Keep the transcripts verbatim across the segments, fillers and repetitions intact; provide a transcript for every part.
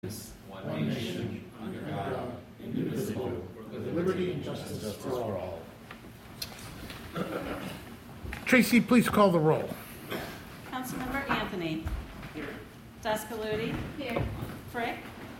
One nation, under God, indivisible, with liberty and justice for all. Tracy, please call the roll. Councilmember Anthony. Here. Daskaludi. Here. Frick.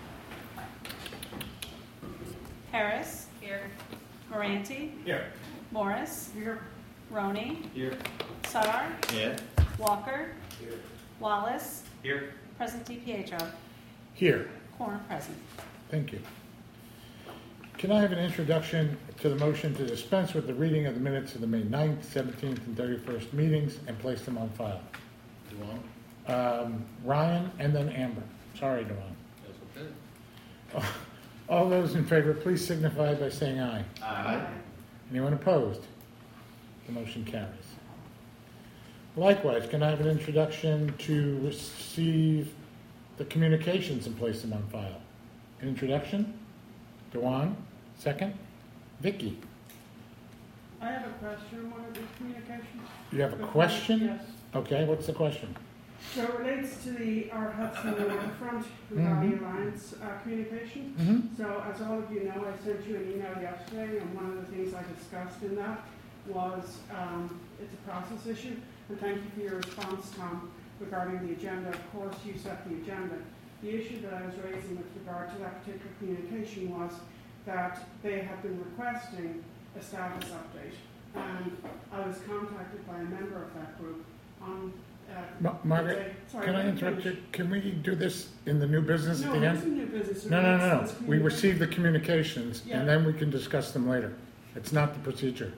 Harris. Here. Moranti. Here. Morris. Here. Roney. Here. Sar. Here. Walker. Here. Wallace. Here. President DiPietro. Here. Quorum present. Thank you. Can I have an introduction to the motion to dispense with the reading of the minutes of the May ninth, seventeenth, and thirty-first meetings and place them on file? Duan. Um, Ryan and then Amber. Sorry, Duan. That's okay. All those in favor, please signify by saying aye. Aye. Anyone opposed? The motion carries. Likewise, can I have an introduction to receive the communications and place them on file? An introduction? Dewan, second. Vicky, I have a question on one of these communications. you have a The- question? Yes. Okay, what's the question? So it relates to the Art Hudson Waterfront Valley Alliance uh, communication. Mm-hmm. So as all of you know, I sent you an email yesterday, and one of the things I discussed in that was um, it's a process issue. And thank you for your response, Tom, regarding the agenda. Of course, you set the agenda. The issue that I was raising with regard to that particular communication was that they have been requesting a status update. And I was contacted by a member of that group on... Uh, Ma- Margaret, say- sorry, can I let me interrupt finish. you? Can we do this in the new business No, at the it's a end? new business. It No, no, relates no, to no. this We communication. receive the communications Yeah. and then we can discuss them later. It's not the procedure.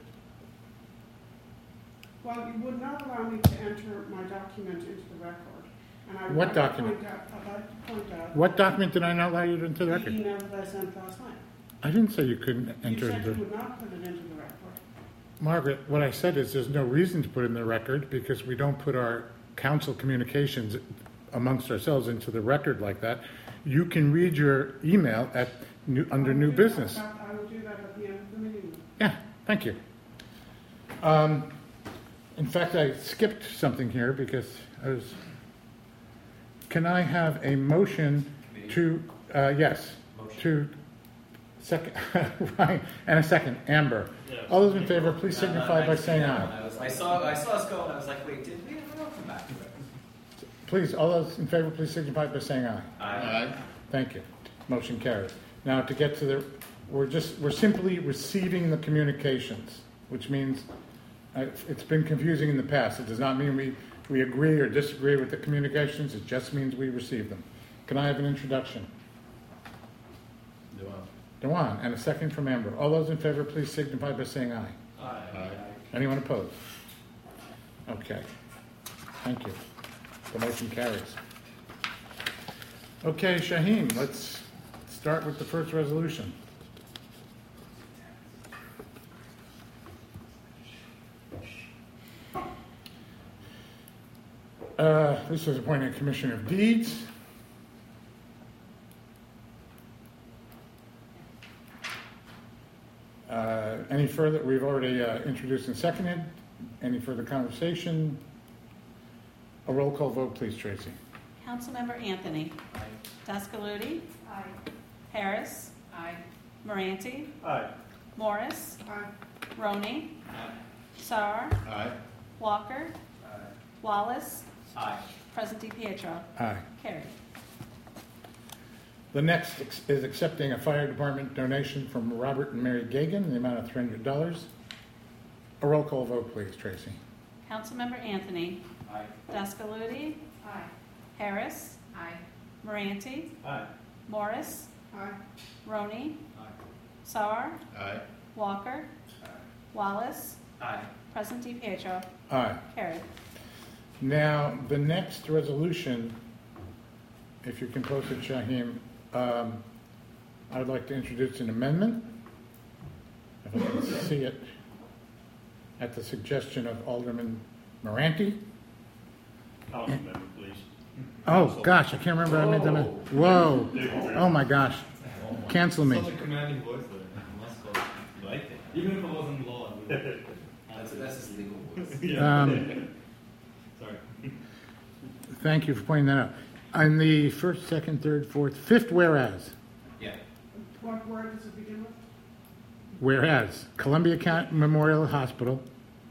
Well, you would not allow me to enter my document into the record. And I would What like to document? point out- I'd like to point out What document did I not allow you into the the record? email that I sent last night. I didn't say you couldn't You enter said into you it. would not put it into the record. Margaret, what I said is there's no reason to put it in the record because we don't put our council communications amongst ourselves into the record like that. You can read your email at new, under I will new do that- business. that- I will do that at the end of the meeting. Yeah, thank you. Um, in fact, I skipped something here because I was, can I have a motion to, uh, yes, to second, Ryan, and a second, Amber. All those in favor, please signify by saying aye. I, was, I saw I saw us go and I was like, wait, did we ever come back to it? Please, all those in favor, please signify by saying aye. Aye. Thank you. Motion carries. Now, to get to the, we're just, we're simply receiving the communications, which means uh, it's been confusing in the past. It does not mean we, we agree or disagree with the communications. It just means we receive them. Can I have an introduction? Duan. Dewan, and a second from Amber. All those in favor, please signify by saying aye. Aye. Anyone opposed? Okay. Thank you. The motion carries. Okay, Shaheen, let's start with the first resolution. Uh, this is appointing a Commissioner of Deeds. Uh, any further, we've already uh, introduced and seconded. Any further conversation? A roll call vote, please, Tracy. Councilmember Anthony. Aye. Daskaludi. Aye. Harris. Aye. Moranti. Aye. Morris. Aye. Roney. Aye. Sar. Aye. Walker. Aye. Wallace. Aye. President DiPietro. Aye. Carried. The next ex- is accepting a fire department donation from Robert and Mary Gagan in the amount of three hundred dollars. A roll call vote, please, Tracy. Councilmember Anthony. Aye. Daskaludi. Aye. Harris. Aye. Moranti. Aye. Morris. Aye. Roney. Aye. Sar. Aye. Walker. Aye. Wallace. Aye. President DiPietro. Aye. Carried. Now, the next resolution, if you can post it, Shaheem, um, I would like to introduce an amendment, if I can see it, at the suggestion of Alderman Moranti. Council member, please. Oh, gosh, I can't remember. I made that. Whoa. Oh, my gosh. Cancel me. Such a commanding voice there. I must call it. You like it? Even if it wasn't law. I would- That's, that's his legal voice. Yeah. Um, Sorry. Thank you for pointing that out. On the first, second, third, fourth, fifth whereas, Yeah. What word does it begin with? whereas Columbia County Memorial Hospital,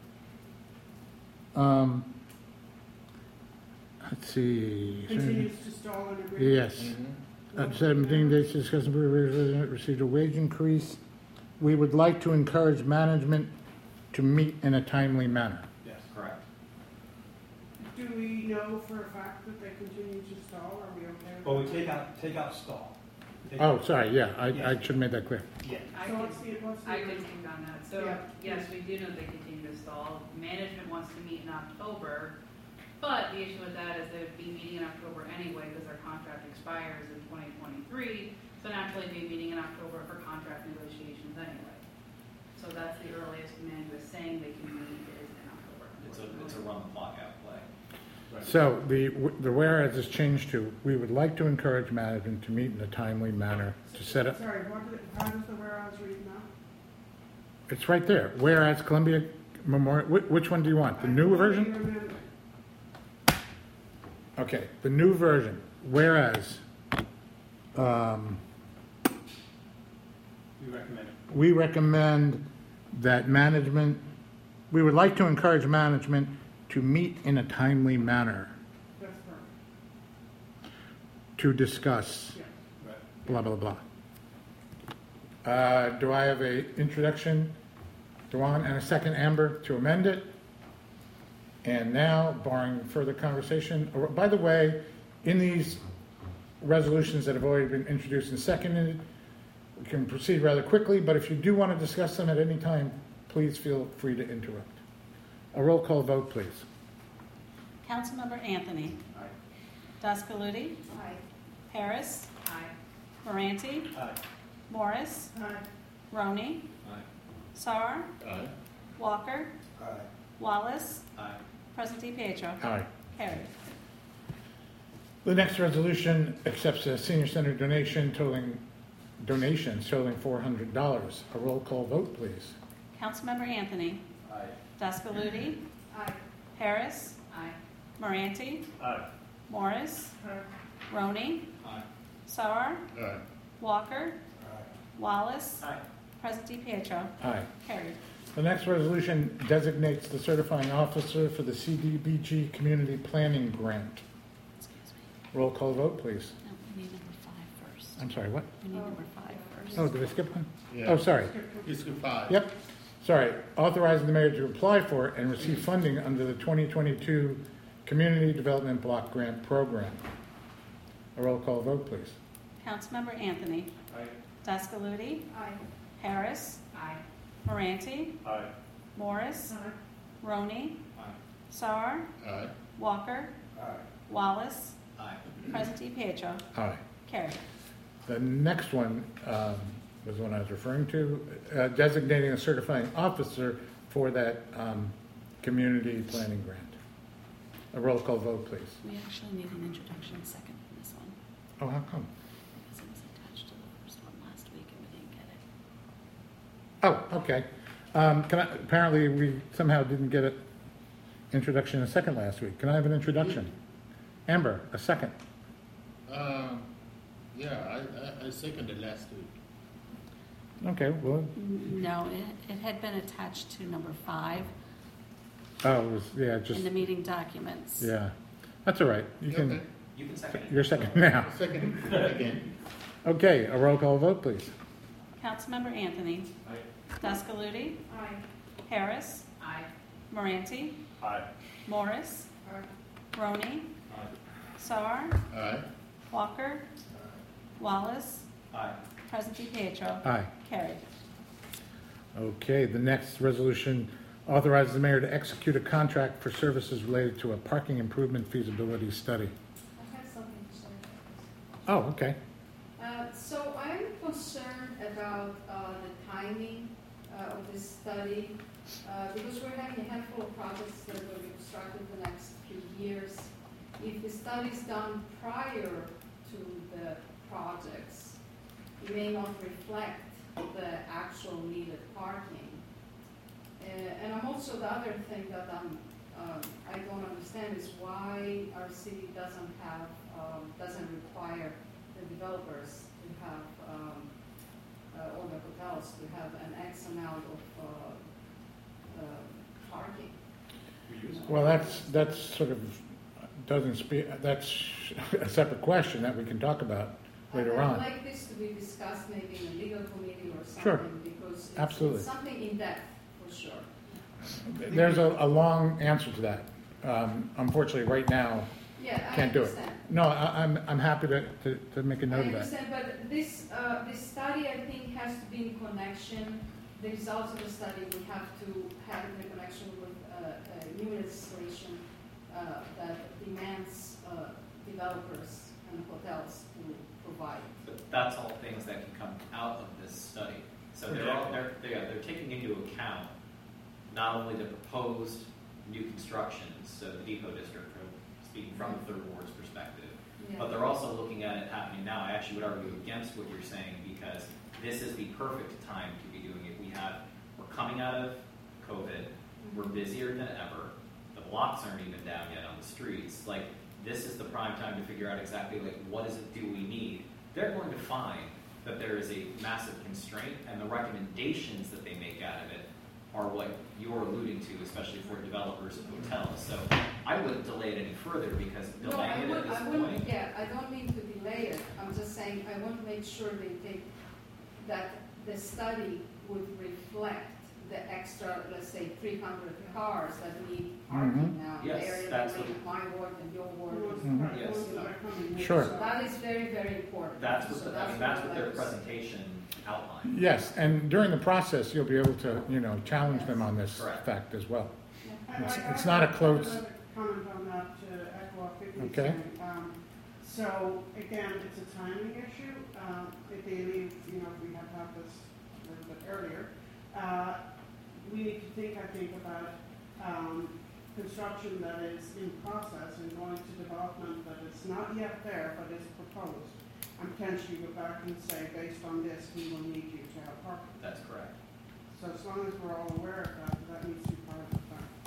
um, let's see. Continues to stall and agree. Yes. At seventeen days, to discuss and approve, resident received a wage increase. We would like to encourage management to meet in a timely manner. Yes. Correct. Do we know for a fact that they continue to stall? Are we okay with that? Well, we take out, take out stall. Take- Oh, sorry, yeah, I, I Yeah. should have made that clear. Yeah. I So can, what's the, what's the? I can speak on that. So, Yeah. yes, we do know they continue to stall. Management wants to meet in October, but the issue with that is they'd be meeting in October anyway because their contract expires in twenty twenty-three. So naturally, they'd be meeting in October for contract negotiations anyway. So that's the earliest management is saying they can meet is in October. It's a it's a run the clock out play. So the, the whereas is changed to, we would like to encourage management to meet in a timely manner to set up, Sorry, what, did- how does the whereas read now? it's right there, whereas Columbia Memorial, which, which one do you want, the new version? Okay, the new version, whereas, um, We recommend it. we recommend that management, we would like to encourage management to meet in a timely manner That's perfect, to discuss yeah. Right. blah, blah, blah. Uh, do I have a introduction, Dewan, and a second, Amber, to amend it? And now, barring further conversation, or- by the way, in these resolutions that have already been introduced and seconded, we can proceed rather quickly, but if you do want to discuss them at any time, please feel free to interrupt. A roll call vote, please. Councilmember Anthony. Aye. Daskaludi. Aye. Harris. Aye. Moranti. Aye. Morris. Aye. Roney. Aye. Sar. Aye. Walker. Aye. Wallace. Aye. President Pietro. Aye. Carried. The next resolution accepts a senior center donation totaling, donations totaling four hundred dollars. A roll call vote, please. Councilmember Anthony. Aye. Daskaludi. Aye. Harris. Aye. Moranti. Aye. Morris. Aye. Roney. Aye. Sar. Aye. Walker. Wallace. Aye. President Pietro. Aye. Carried. The next resolution designates the certifying officer for the C D B G Community Planning Grant. Excuse me. Roll call vote, please. No, we need number five first. I'm sorry, what? We need number five first. Oh, did I skip one? Yeah. Oh, sorry. It's good five. Yep. Sorry. Authorizing the mayor to apply for and receive funding under the twenty twenty-two Community Development Block Grant Program. A roll call vote, please. Councilmember Anthony. Aye. Daskaludi. Aye. Harris. Aye. Moranti. Aye. Morris. Aye. Roney. Aye. Sar. Aye. Walker. Aye. Wallace. Aye. President Pietro. Aye. Carried. The next one um, was the one I was referring to, uh, designating a certifying officer for that um, community planning grant. A roll call vote, please. We actually need an introduction second for this one, Oh, how come? because it was attached to the first one last week and we didn't get it. Oh, okay. Um, Can I, apparently, we somehow didn't get an introduction and a second last week. Can I have an introduction? Amber, a second. Um, yeah, I, I, I seconded last week. Okay, well, No, it, it had been attached to number five oh, it was, yeah, just, in the meeting documents. yeah. That's all right. You Okay. can, You can second it. you're second now. Second again. Okay, a roll call vote, please. Councilmember Anthony. Aye. Daskaludi. Aye. Harris. Aye. Moranti. Aye. Morris. Roney. Aye. Sar. Aye. Walker. Wallace. Aye. President Pietro. Aye. Carried. Okay, the next resolution authorizes the mayor to execute a contract for services related to a parking improvement feasibility study. I have something to say. Oh, okay. Uh, So I'm concerned about uh, the timing uh, of this study, uh, because we're having a handful of projects that will be constructed the next few years. If the study is done prior to the projects, it may not reflect the actual needed parking. Uh, And I'm also, the other thing that I'm, um, I don't understand is why our city doesn't have um, doesn't require the developers to have, um, uh, or the hotels to have an X amount of uh, uh, parking. Well, that's, that's sort of, doesn't speak, that's a separate question that we can talk about later I'd on. like this to be discussed maybe in a legal committee or something. Sure. Because it's, Absolutely. it's something in depth, for sure. There's a, a long answer to that. Um, unfortunately, right now, Yeah, I can't do it. understand. No, I, I'm, I'm happy to, to, to make a I note of that. understand, but this, uh, this study, I think, has to be in connection, the results of the study, we have to have it in connection with uh, a new legislation uh, that demands uh, developers and hotels to provide. But that's all things that can come out of this study. So they're all, they're, they're, they're taking into account not only the proposed new constructions, so the Depot District, from, speaking from the Third Ward's perspective, Yeah. but they're also looking at it happening now. I actually would argue against what you're saying because this is the perfect time to be doing it. We have, we're coming out of COVID, we're busier than ever, the blocks aren't even down yet on the streets. Like, this is the prime time to figure out exactly, like, what is it do we need? They're going to find that there is a massive constraint, and the recommendations that they make out of it are what you're alluding to, especially for developers of hotels. So I wouldn't delay it any further because No, delaying I it would, at this I wouldn't, point. yeah, I don't mean to delay it, I'm just saying, I want to make sure they take, that the study would reflect the extra, let's say, three hundred cars that need parking now. Yes, The area that's between what- my ward and your The ward. ones- Mhm. right, the Yes. ones that are coming in. Sure. So that is very, very important. That's what, So the, I mean, that's what their I was- presentation outlined. Yes, and during the process, you'll be able to, you know, challenge them on this Correct. fact as well. Yeah. I- It's- I- it's I not a have close- another comment on that to echo what Vicki's Okay. saying. Um, So again, it's a timing issue. Um, If they leave, you know, we have to have this a little bit earlier. Uh, We need to think, I think, about um, construction that is in process and going to development that is not yet there but is proposed. And potentially go back and say, based on this, we will need you to have parking. That's correct. So as long as we're all aware of that, that needs to be part of the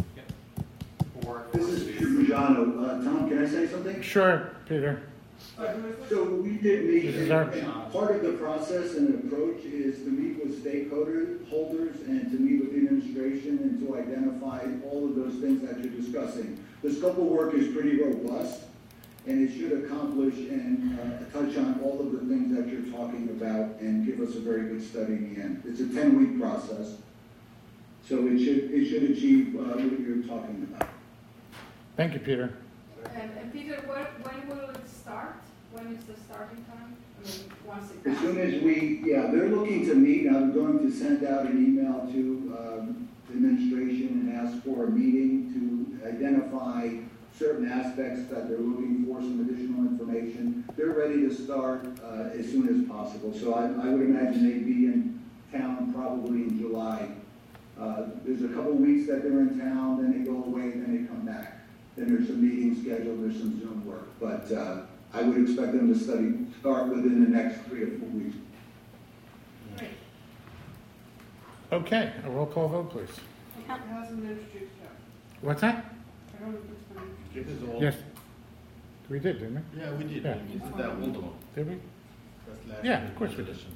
plan. Or, This is Peter Bujano. Uh, Tom, can I say something? Sure, Peter. So who is this? So we did meet, This is and our- and part of the process and approach is to meet with stakeholders and to meet with the administration and to identify all of those things that you're discussing. The scope of work is pretty robust, and it should accomplish and uh, touch on all of the things that you're talking about and give us a very good study in the end. It's a ten-week process, so it should, it should achieve uh, what you're talking about. Thank you, Peter. And, and Peter, when, when will it start? When is the starting time? I mean, once it As soon passes? as we, yeah, they're looking to meet, I'm going to send out an email to um, the administration and ask for a meeting to identify certain aspects that they're looking for, some additional information. They're ready to start uh, as soon as possible, so I, I would imagine they'd be in town probably in July. Uh, There's a couple weeks that they're in town, then they go away, then they come back. Then there's some meetings scheduled, there's some Zoom work, but uh, I would expect them to study, start within the next three or four weeks. Great. Okay, a roll call vote, please. It hasn't been introduced yet. What's that? I don't know if it's been introduced. This is all. Yes. We did, didn't we? Yeah, we did. Yeah. This is the old one. Did we? That's last Yeah, week's of course we did. resolution.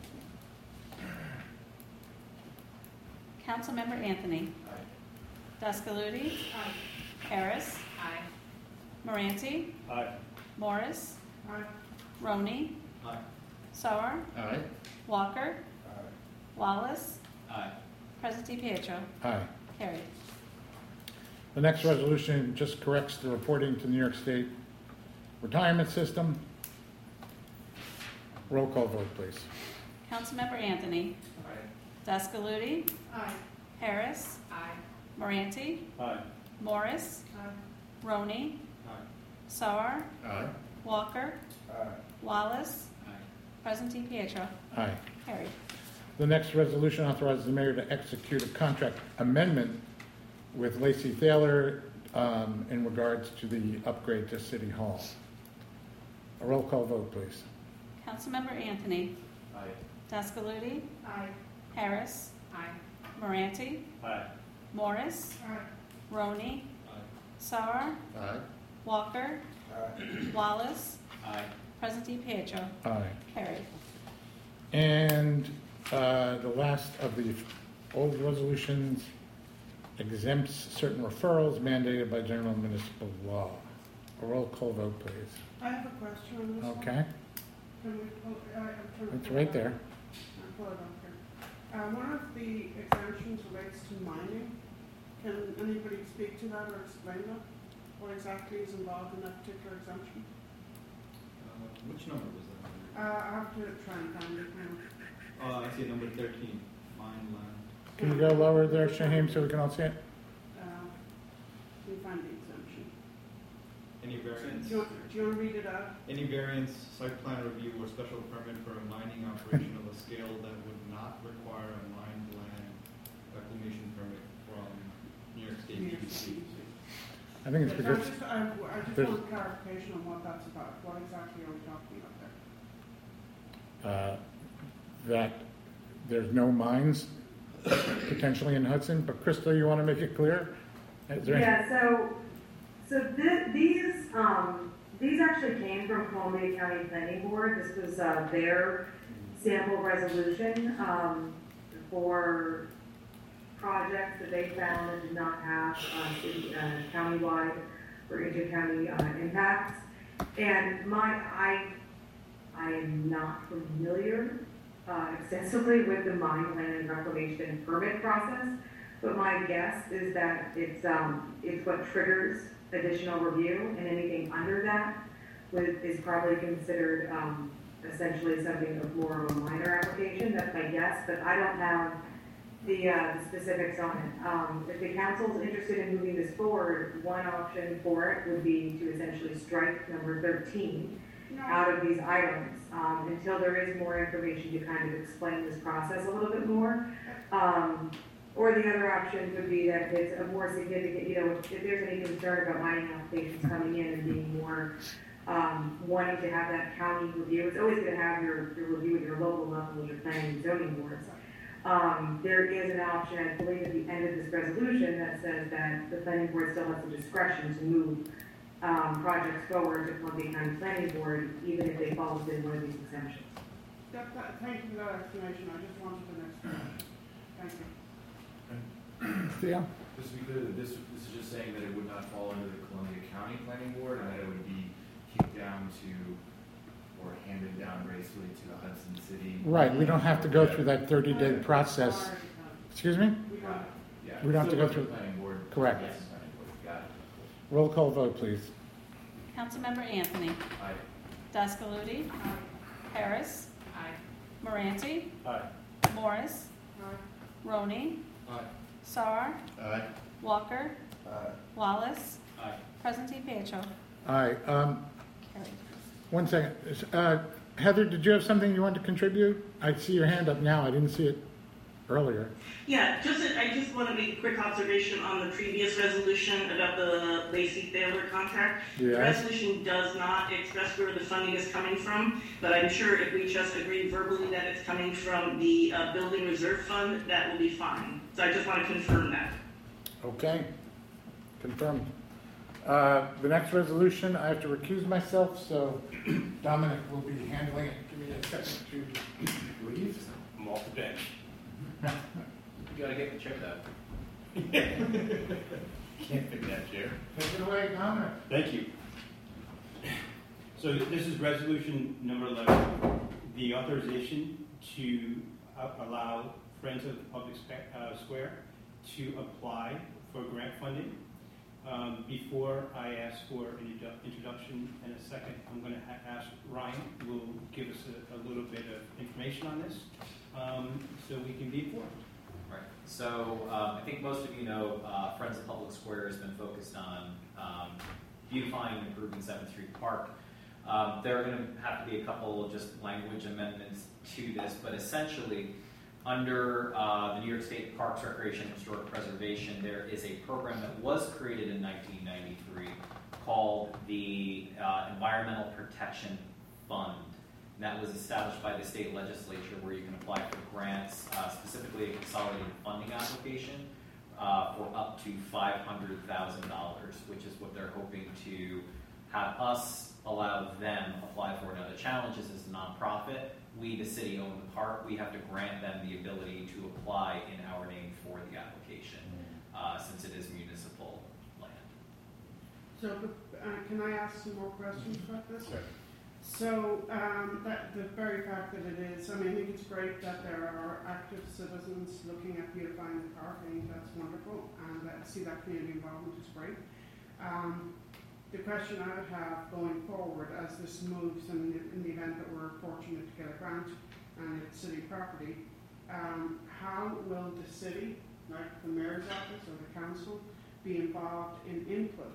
Councilmember Anthony. Descaludi. Harris. Aye. Moranti. Aye. Morris. Aye. Roney. Aye. Sauer. Aye. Walker. Wallace. Aye. President Pietro. Aye. Carried. The next resolution just corrects the reporting to the New York State retirement system. Roll call vote, please. Councilmember Anthony. Descaludi. Aye. Harris. Aye. Moranti. Aye. Morris. Aye. Roney. Aye. Sauer. Aye. Walker. Wallace. Aye. President Pietro. Aye. Carried. The next resolution authorizes the mayor to execute a contract amendment with Lacey Thaler um, in regards to the upgrade to City Hall. A roll call vote, please. Councilmember Anthony. Aye. Descaludi. Aye. Harris. Aye. Moranti. Aye. Morris. Aye. Roney. Aye. Sauer. Aye. Walker. Wallace, Aye. Presley Pietro. Aye. Carried. And uh, the last of the old resolutions exempts certain referrals mandated by general municipal law. A roll call vote, please. I have a question on this one. Okay, Can we pull, uh, I'm trying to it's pull right it there. up. I'll pull it up here. Uh, one of the exemptions relates to mining. Can anybody speak to that or explain that? What exactly is involved in that particular exemption? Uh, which number was that? Uh, I have to try and find it now. Uh, I see number thirteen, mine land. Can you go lower there, Shaheem, so we can all see it? Uh, Can you find the exemption? Any variance? Do you, want, do you want to read it out? Any variance, site plan review, or special permit for a mining operation of a scale that would not require a mined land reclamation permit from New York State D E C. I think it's Yes, because, I just, I, I just there's- want clarification on what that's about. What exactly are we talking about there? uh, that there's no mines potentially in Hudson, but Crystal, you want to make it clear? Is there any- Yeah, so, so th- these, um, these actually came from Columbia County Planning Board. This was, uh, their sample resolution, um, for projects that they found that did not have, uh, city- uh, countywide or inter-county, uh, impacts. And my, I, I am not familiar, uh, extensively with the mine land and reclamation permit process. But my guess is that it's, um, it's what triggers additional review, and anything under that would, is probably considered, um, essentially something of more of a minor application. That's my guess, but I don't have the, uh, the specifics on it. Um, if the council's interested in moving this forward, one option for it would be to essentially strike number thirteen out of these items, um, until there is more information to kind of explain this process a little bit more. Um, Or the other option would be that if it's a more significant, you know, if if there's any concern about mining applications coming in and being more, um, wanting to have that county review, it's always gonna have your, your review at your local level with your planning and zoning boards. Um, there is an option, I believe, at the end of this resolution that says that the planning board still has the discretion to move, um, projects forward to Columbia County Planning Board, even if they fall within one of these exemptions. That, that, thank you for that explanation. I just wanted an explanation. Thank you. Theo? Just to be clear, that this, this is just saying that it would not fall under the Columbia County Planning Board, and that it would be kicked down to, or handed down gracefully to the Hudson City. Right, we don't have to go through that thirty-day process. Excuse me? We Got got it. Yeah. We don't have to go Still through- the Planning Board. Correct. Yes, Planning Board. Got it. Roll call vote, please. Councilmember Anthony. Aye. Daskaludi. Harris. Aye. Moranti. Aye. Morris. Aye. Roney. Aye. Sar. Aye. Walker. Wallace. Aye. Presley Pietro. Aye, um, Carried. one second. Uh, Heather, did you have something you wanted to contribute? I see your hand up now, I didn't see it earlier. Yeah, just, I just want to make a quick observation on the previous resolution about the Lacey Thaler contract. The Yes. resolution does not express where the funding is coming from, but I'm sure if we just agree verbally that it's coming from the uh, Building Reserve Fund, that will be fine. So I just want to confirm that. Okay, confirmed. Uh, The next resolution, I have to recuse myself, so Dominic will be handling it. Give me a second to leave. I'm off the bench. You gotta get the check out. Can't fit that chair. Take it away, Dominic. Thank you. So this is resolution number eleven, the authorization to uh, allow Friends of the Public Spe- uh, Square to apply for grant funding. Um, before I ask for an introdu- introduction in a second, I'm going to ha- ask Ryan, who will give us a, a little bit of information on this, um, so we can be informed. Right. So um, I think most of you know uh, Friends of Public Square has been focused on um, beautifying and improving seventh Street Park. Um, there are going to have to be a couple of just language amendments to this, but essentially, under uh, the New York State Parks, Recreation, and Historic Preservation, there is a program that was created in nineteen ninety-three called the uh, Environmental Protection Fund. And that was established by the state legislature, where you can apply for grants, uh, specifically a consolidated funding application uh, for up to five hundred thousand dollars, which is what they're hoping to have us allow them apply for it. Now, the challenge is as a nonprofit, we, the city, own the park. We have to grant them the ability to apply in our name for the application, uh, since it is municipal land. So, uh, can I ask some more questions about this? Sure. So, um, that, the very fact that it is, I mean, I think it's great that there are active citizens looking at beautifying the park. I think that's wonderful, and I see that community involvement is great. Um, the question I would have going forward as this moves, in the, in the event that we're fortunate to get a grant and it's city property, um, how will the city, like the mayor's office or the council, be involved in input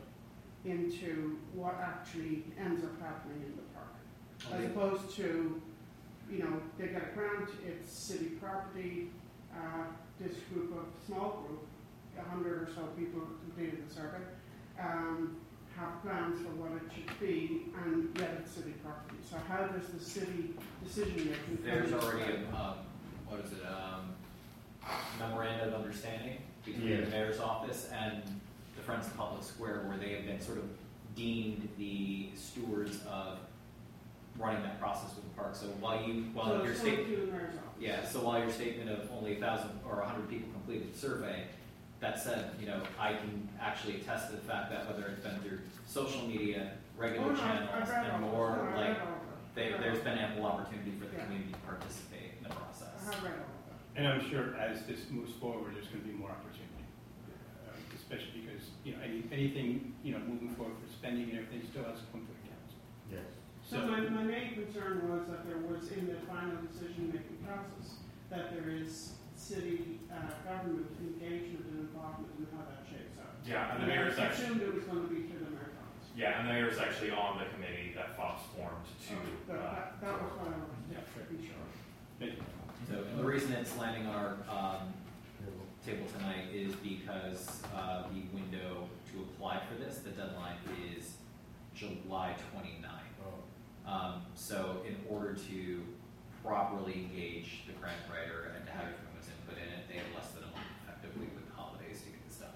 into what actually ends up happening in the park? As opposed to, you know, they get a grant, it's city property, uh, this group of, small group, a hundred or so people completed the survey, um, have plans for what it should be, and yet it's city property. So how does the city decision making? There's already a, um, what is it, um, memorandum of understanding between Yeah. the mayor's office and the Friends of Public Square, where they have been sort of deemed the stewards of running that process with the park. So while you, while So your it's going state, to the mayor's office. yeah, so while your statement of only a thousand or a hundred people completed the survey, that said, you know, I can actually attest to the fact that whether it's been through social media, regular Oh, no, channels, I've read and all more, that. I've like, read all that. they, I've read there's all been ample opportunity for the Yeah. community to participate in the that. process. I have read all of that. And I'm sure as this moves forward, there's going to be more opportunity, uh, especially because, you know, any, anything, you know, moving forward for spending and everything still has to come to the council. Yes. So my, my main concern was that there was in the final decision-making process, that there is city, uh, government engagement and involvement in how that shapes out. Yeah, and the I mayor's actually, assumed it was going to be through the mayor's office. yeah, and the mayor's actually on the committee that Fox formed to, That, uh, that, that was what I wanted Yeah, to sure. be sure. Thank you. So the reason it's landing on our um, table tonight is because uh, the window to apply for this, the deadline is July twenty-ninth. Um, so in order to properly engage the grant writer and to have everyone's input in it, they have less than a month effectively with the holidays to get this done.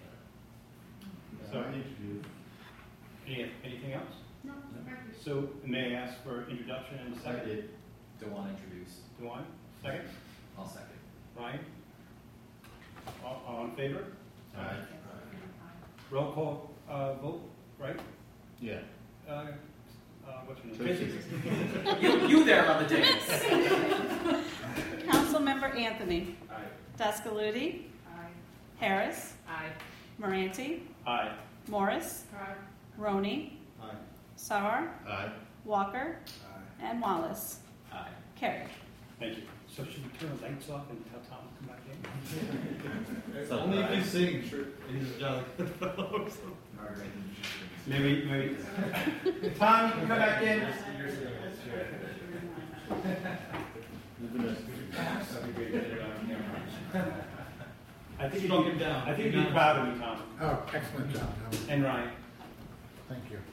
So- I interviewed. Any, anything else? No, thank you. So may I ask for introduction and a I second? did. Don't want to introduce. Dewan, second? I'll second. Ryan? All, all in favor? Aye. Roll call, uh, vote, right? Yeah. Uh, uh, what's your Tracy. name? You, you there on the dais. Councilmember Anthony. Aye. Daskaludi. Aye. Harris. Aye. Moranti. Aye. Morris. Aye. Roney. Aye. Sauer. Aye. Walker. And Wallace. Aye. Carried. Thank you. So should we turn the lights off and tell Tom to come back in? Only if you sing, sure. He's jolly. Margaret, Maybe, maybe. Tom, you can come back in. I think you'd Strong be, him down. I think you'd be proud of me, Tom. Oh, excellent job, Howard. And Ryan. Thank you.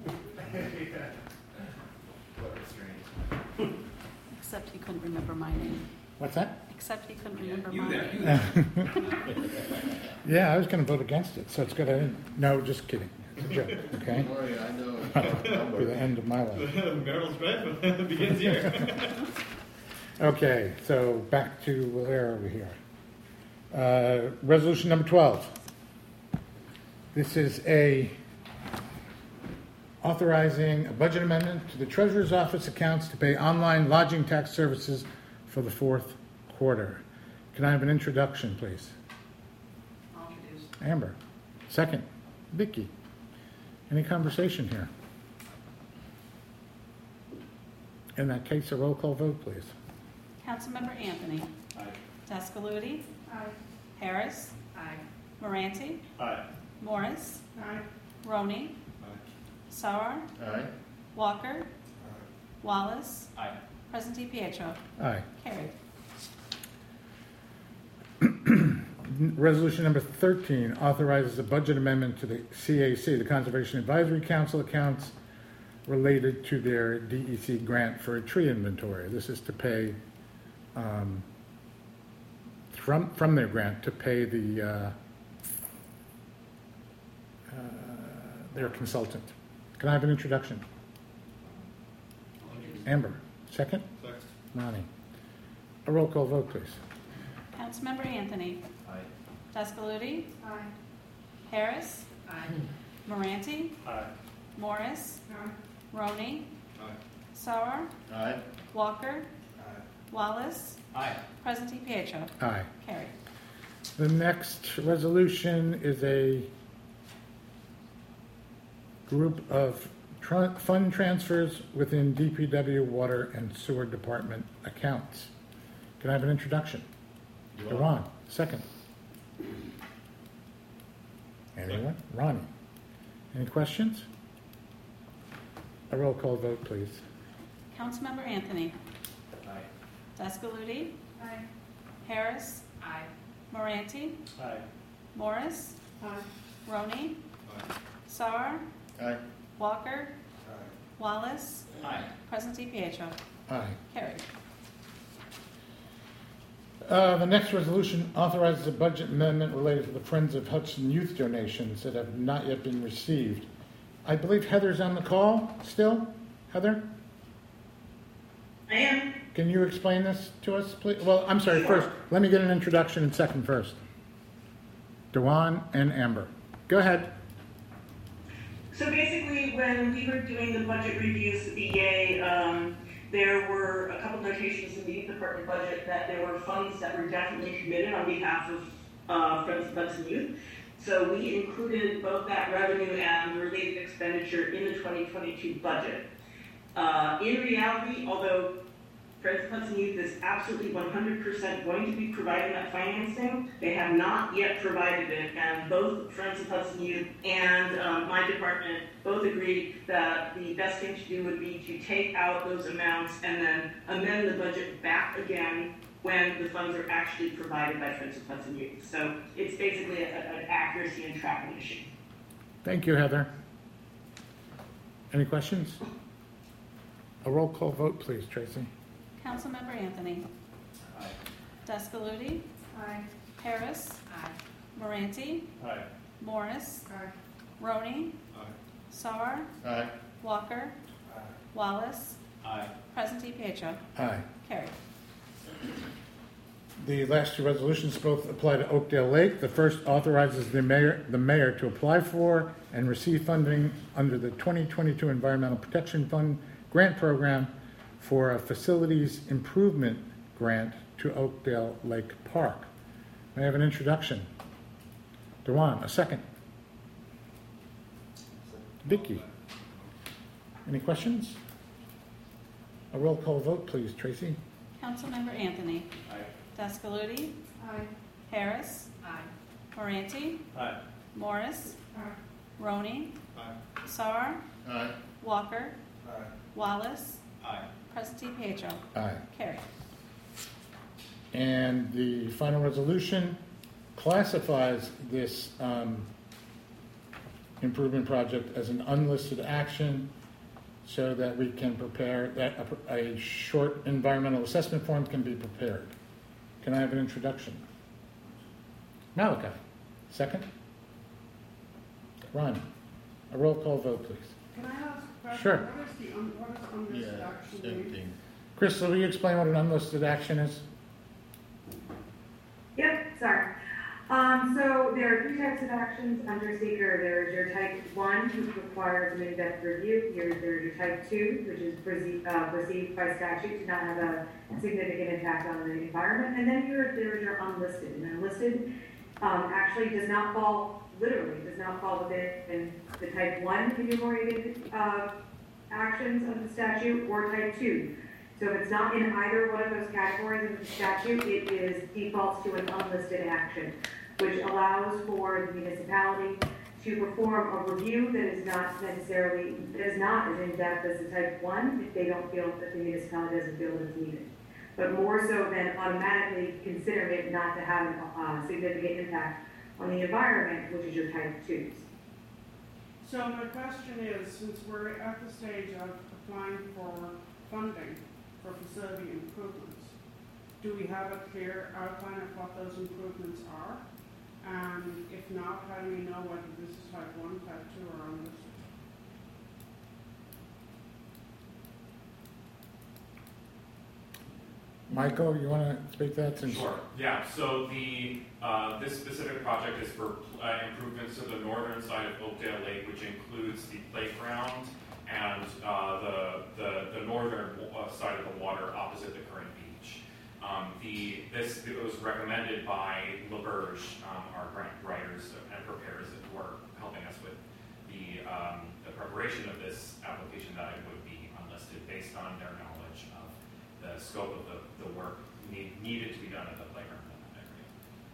what restraint? Except he couldn't remember my name. What's that? Except he couldn't remember You my there, name. you there. Yeah, I was gonna vote against it, so it's good I didn't, no, just kidding. It's a joke, okay? Don't worry, I know. That'll be the end of my life. Merrill's red begins here. Okay, so back to, where are we here? Uh, Resolution number twelve. This is a authorizing a budget amendment to the Treasurer's Office accounts to pay online lodging tax services for the fourth quarter. Can I have an introduction, please? I'll introduce. Amber. Second. Vicky. Any conversation here? In that case, a roll call vote, please. Councilmember Anthony. Aye. Daskaludi. Aye. Harris. Aye. Moranti. Aye. Morris. Aye. Roney. Sauer. Aye. Walker. Wallace. Aye. President Pietro. Aye. Carried. Resolution number thirteen authorizes a budget amendment to the C A C, the Conservation Advisory Council accounts related to their D E C grant for a tree inventory. This is to pay, um, from, from their grant to pay the, uh, uh, their consultant, Can I have an introduction? Amber, second? Second. Ronnie. A roll call vote, please. Councilmember Anthony. Aye. Descaludi. Aye. Harris. Aye. Moranti. Aye. Morris. Aye. Roney. Aye. Sauer. Aye. Walker. Wallace. Aye. President Pietro. Aye. Carried. The next resolution is a group of tr- fund transfers within D P W Water and Sewer Department accounts. Can I have an introduction? Dewan, second. Anyone? Ronnie. Any questions? A roll call vote, please. Councilmember Anthony. Aye. Descaludi. Aye. Harris. Aye. Moranti. Aye. Morris. Aye. Roney. Aye. Sauer. Aye. Walker. Wallace. Aye. President Pietro. Aye. Carried. Uh, the next resolution authorizes a budget amendment related to the Friends of Hudson Youth donations that have not yet been received. I believe Heather's on the call still. Heather, I am. can you explain this to us, please? Well, I'm sorry, first, let me get an introduction and second first. Dewan and Amber. Go ahead. So basically, when we were doing the budget reviews at B A, um, there were a couple notations in the youth department budget that there were funds that were definitely committed on behalf of uh, Friends of Hudson Youth. So we included both that revenue and the related expenditure in the twenty twenty-two budget. Uh, in reality, although Friends of Hudson Youth is absolutely one hundred percent going to be providing that financing, they have not yet provided it, and both Friends of Hudson Youth and um, my department both agreed that the best thing to do would be to take out those amounts and then amend the budget back again when the funds are actually provided by Friends of Hudson Youth. So it's basically a, an accuracy and tracking issue. Thank you, Heather. Any questions? A roll call vote, please, Tracy. Councilmember Anthony. Aye. Descaludi. Aye. Harris. Aye. Moranti. Aye. Morris. Aye. Roney. Aye. Sauer. Aye. Walker. Wallace. Aye. President Pietro. Aye. Carried. The last two resolutions both apply to Oakdale Lake. The first authorizes the mayor, the mayor to apply for and receive funding under the twenty twenty-two Environmental Protection Fund grant program for a facilities improvement grant to Oakdale Lake Park. May I have an introduction? Dewan, a second. Vicky. Any questions? A roll call vote, please, Tracy. Councilmember Anthony. Aye. Descaludi. Aye. Harris. Aye. Moranti. Aye. Morris. Aye. Roney. Aye. Sauer. Aye. Walker. Aye. Wallace. Aye. President Pietro. Aye. Carried. And the final resolution classifies this um, improvement project as an unlisted action so that we can prepare, that a, a short environmental assessment form can be prepared. Can I have an introduction? Malachi, second. Ron, a roll call vote, please. Can I ask a question? Sure. What is the, un- what is unlisted Yeah, action same mean? thing. Crystal, will you explain what an unlisted action is? Yep, sorry. Um, so there are three types of actions under seeker. There's your type one, which requires an in-depth review. Here, there's your type two, which is received, uh, received by statute to not have a significant impact on the environment. And then here, there's your unlisted. And unlisted um, actually does not fall, literally, does not fall within the type one enumerated uh, actions of the statute or type two. So if it's not in either one of those categories of the statute, it is defaults to an unlisted action, which allows for the municipality to perform a review that is not necessarily, that is not as in-depth as the type one if they don't feel that the municipality doesn't feel it's needed. But more so than automatically considering it not to have a uh, significant impact on the environment, which is your type twos. So my question is, since we're at the stage of applying for funding for facility improvements, do we have a clear outline of what those improvements are? And if not, how do we know whether this is type one, type two, or unlisted? Michael, you want to speak to that? Since Sure, yeah, so the, uh, this specific project is for uh, improvements to the northern side of Oakdale Lake, which includes the playground and uh, the, the, the northern uh, side of the water opposite the current beach. Um, the, this it was recommended by LaBerge, um, our grant writers and preparers who are helping us with the, um, the preparation of this application, that it would be unlisted based on their knowledge of the scope of the, the work need, needed to be done at the playground in that area.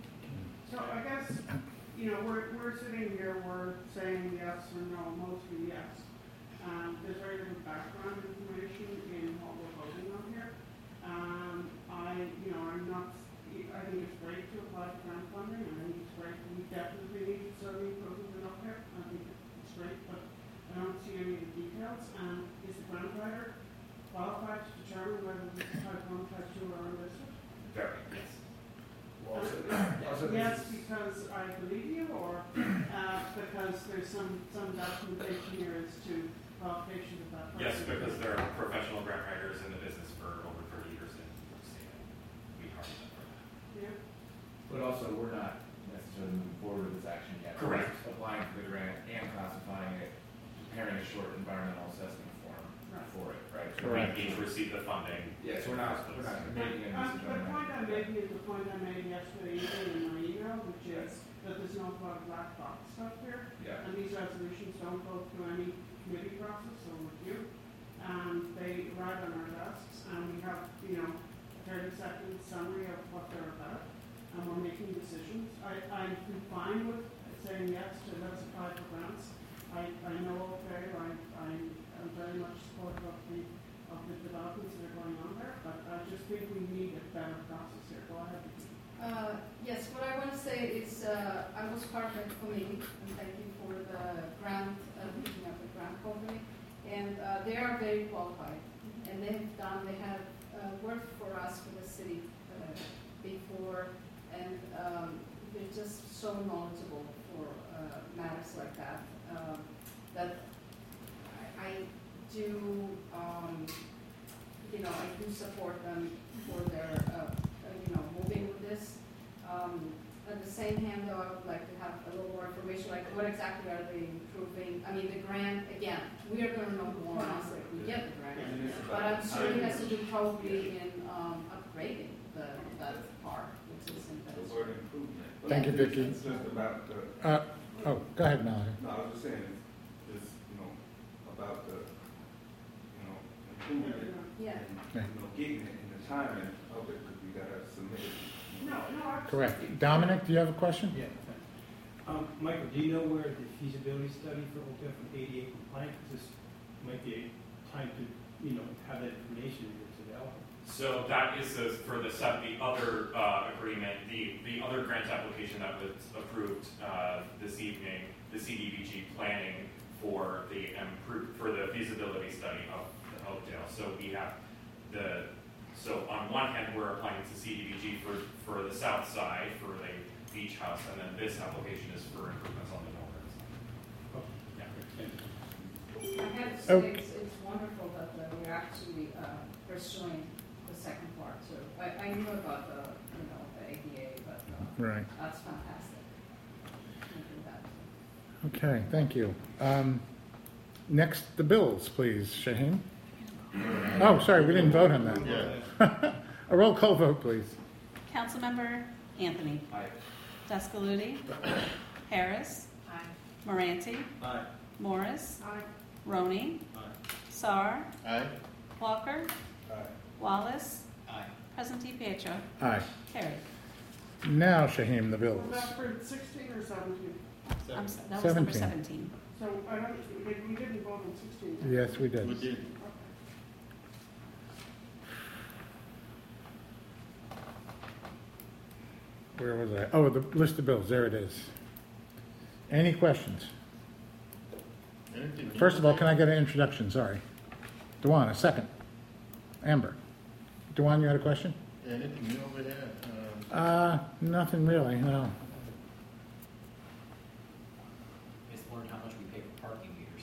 So I guess, you know, we're, we're sitting here, we're saying yes or no, mostly yes. Um, there's very little background information in what we're voting on here. Um, I, you know, I'm not, I think it's great to apply for grant funding, and I think it's great, we definitely need to study improvement up there. I think it's great, but I don't see any of the details. Um, is the grant writer qualified to determine whether this is type one, type two, or unlisted? Very, yes. Uh, Also, yes, because I believe you, or uh, because there's some, some documentation here as to qualifications of that person? Yes, because they're professional grant writers in the business for over thirty years in New York State. We hire them for that. Yeah. But also, we're not necessarily moving forward with this action yet. Correct. We're just applying for the grant and classifying it, preparing a short environmental assessment form Right. for it, right? So We we- each receive the funding. Yeah, so we're not, we're not making any Um, decision the on point that. I'm making is the point I made yesterday evening in my email, which is that there's no lot of black box stuff here. Yeah. And these resolutions don't go through any committee process or review. Um, they arrive on our desks, and we have, you know, a thirty second summary of what they're about, and we're making decisions. I, I'm fine with saying yes to let's apply for grants. I, I know, okay, I, I am very much supportive of the, of the developments that are going on there, but I just think we need a better process here. Go ahead. Uh, yes, what I want to say is uh, I was part of the committee, and thank you for the grant, uh, meeting of the grant company, and uh, they are very qualified, and they have done, they have uh, worked for us, for the city uh, before, and um, they're just so knowledgeable for uh, matters like that, um, that I, I do, um, you know, I do support them for their, uh, uh, you know, moving with this. Um, at the same hand, though, I would like to have a little more information, like what exactly are they improving? I mean, the grant, again, we are going to know more once we get the grant, but I'm sure it has to do probably in um, upgrading the, that park, which is in The word improvement. Thank you, Vicki. It's just about the. Uh, oh, go ahead, Mallory. No, I was just saying, it's, it's, you know, about the, you know, improving it. Yeah. And, you know, getting it in the timing of it, because we gotta submit it. No, no, absolutely. Correct. Dominic, do you have a question? Yeah. Um, Michael, do you know where the feasibility study for Oakdale from A D A compliant? This might be a time to, you know, have that information that's available. So that is the, for the sub, the other uh, agreement, the, the other grant application that was approved uh, this evening, the C D B G planning for the improve, for the feasibility study of the Oakdale. So we have the, so on one hand, we're applying to C D B G for, for the south side, for the beach house, and then this application is for improvements on the northern side. Yeah. I have to say, Oh. it's, it's wonderful that uh, we're actually uh, pursuing the second part too. I, I knew about the, you know, the A D A, but uh, Right. that's fantastic. Thank you for that. Okay, thank you. Um, next, the bills, please, Shaheen. Oh, sorry, we didn't vote on that. Yeah. A roll call vote, please. Councilmember Anthony. Aye. Descaludi. Harris. Aye. Moranti. Aye. Morris. Aye. Roney. Aye. Sar. Aye. Walker. Aye. Wallace. Aye. President Pietro. Aye. Carried. Now, Shaheen, the bills. Was that for sixteen or seventeen? I'm s- That was number Seventeen. seventeen. So I don't, we we didn't vote on sixteen. Yes, we did. We did. Where was I? Oh, the list of bills, there it is. Any questions? Anything new First of all, over can I get an introduction? Sorry. Dewan, a second. Amber. Dewan, you had a question? there? Anything new over there? Um, Uh, nothing really, no. It's learned how much we pay for parking meters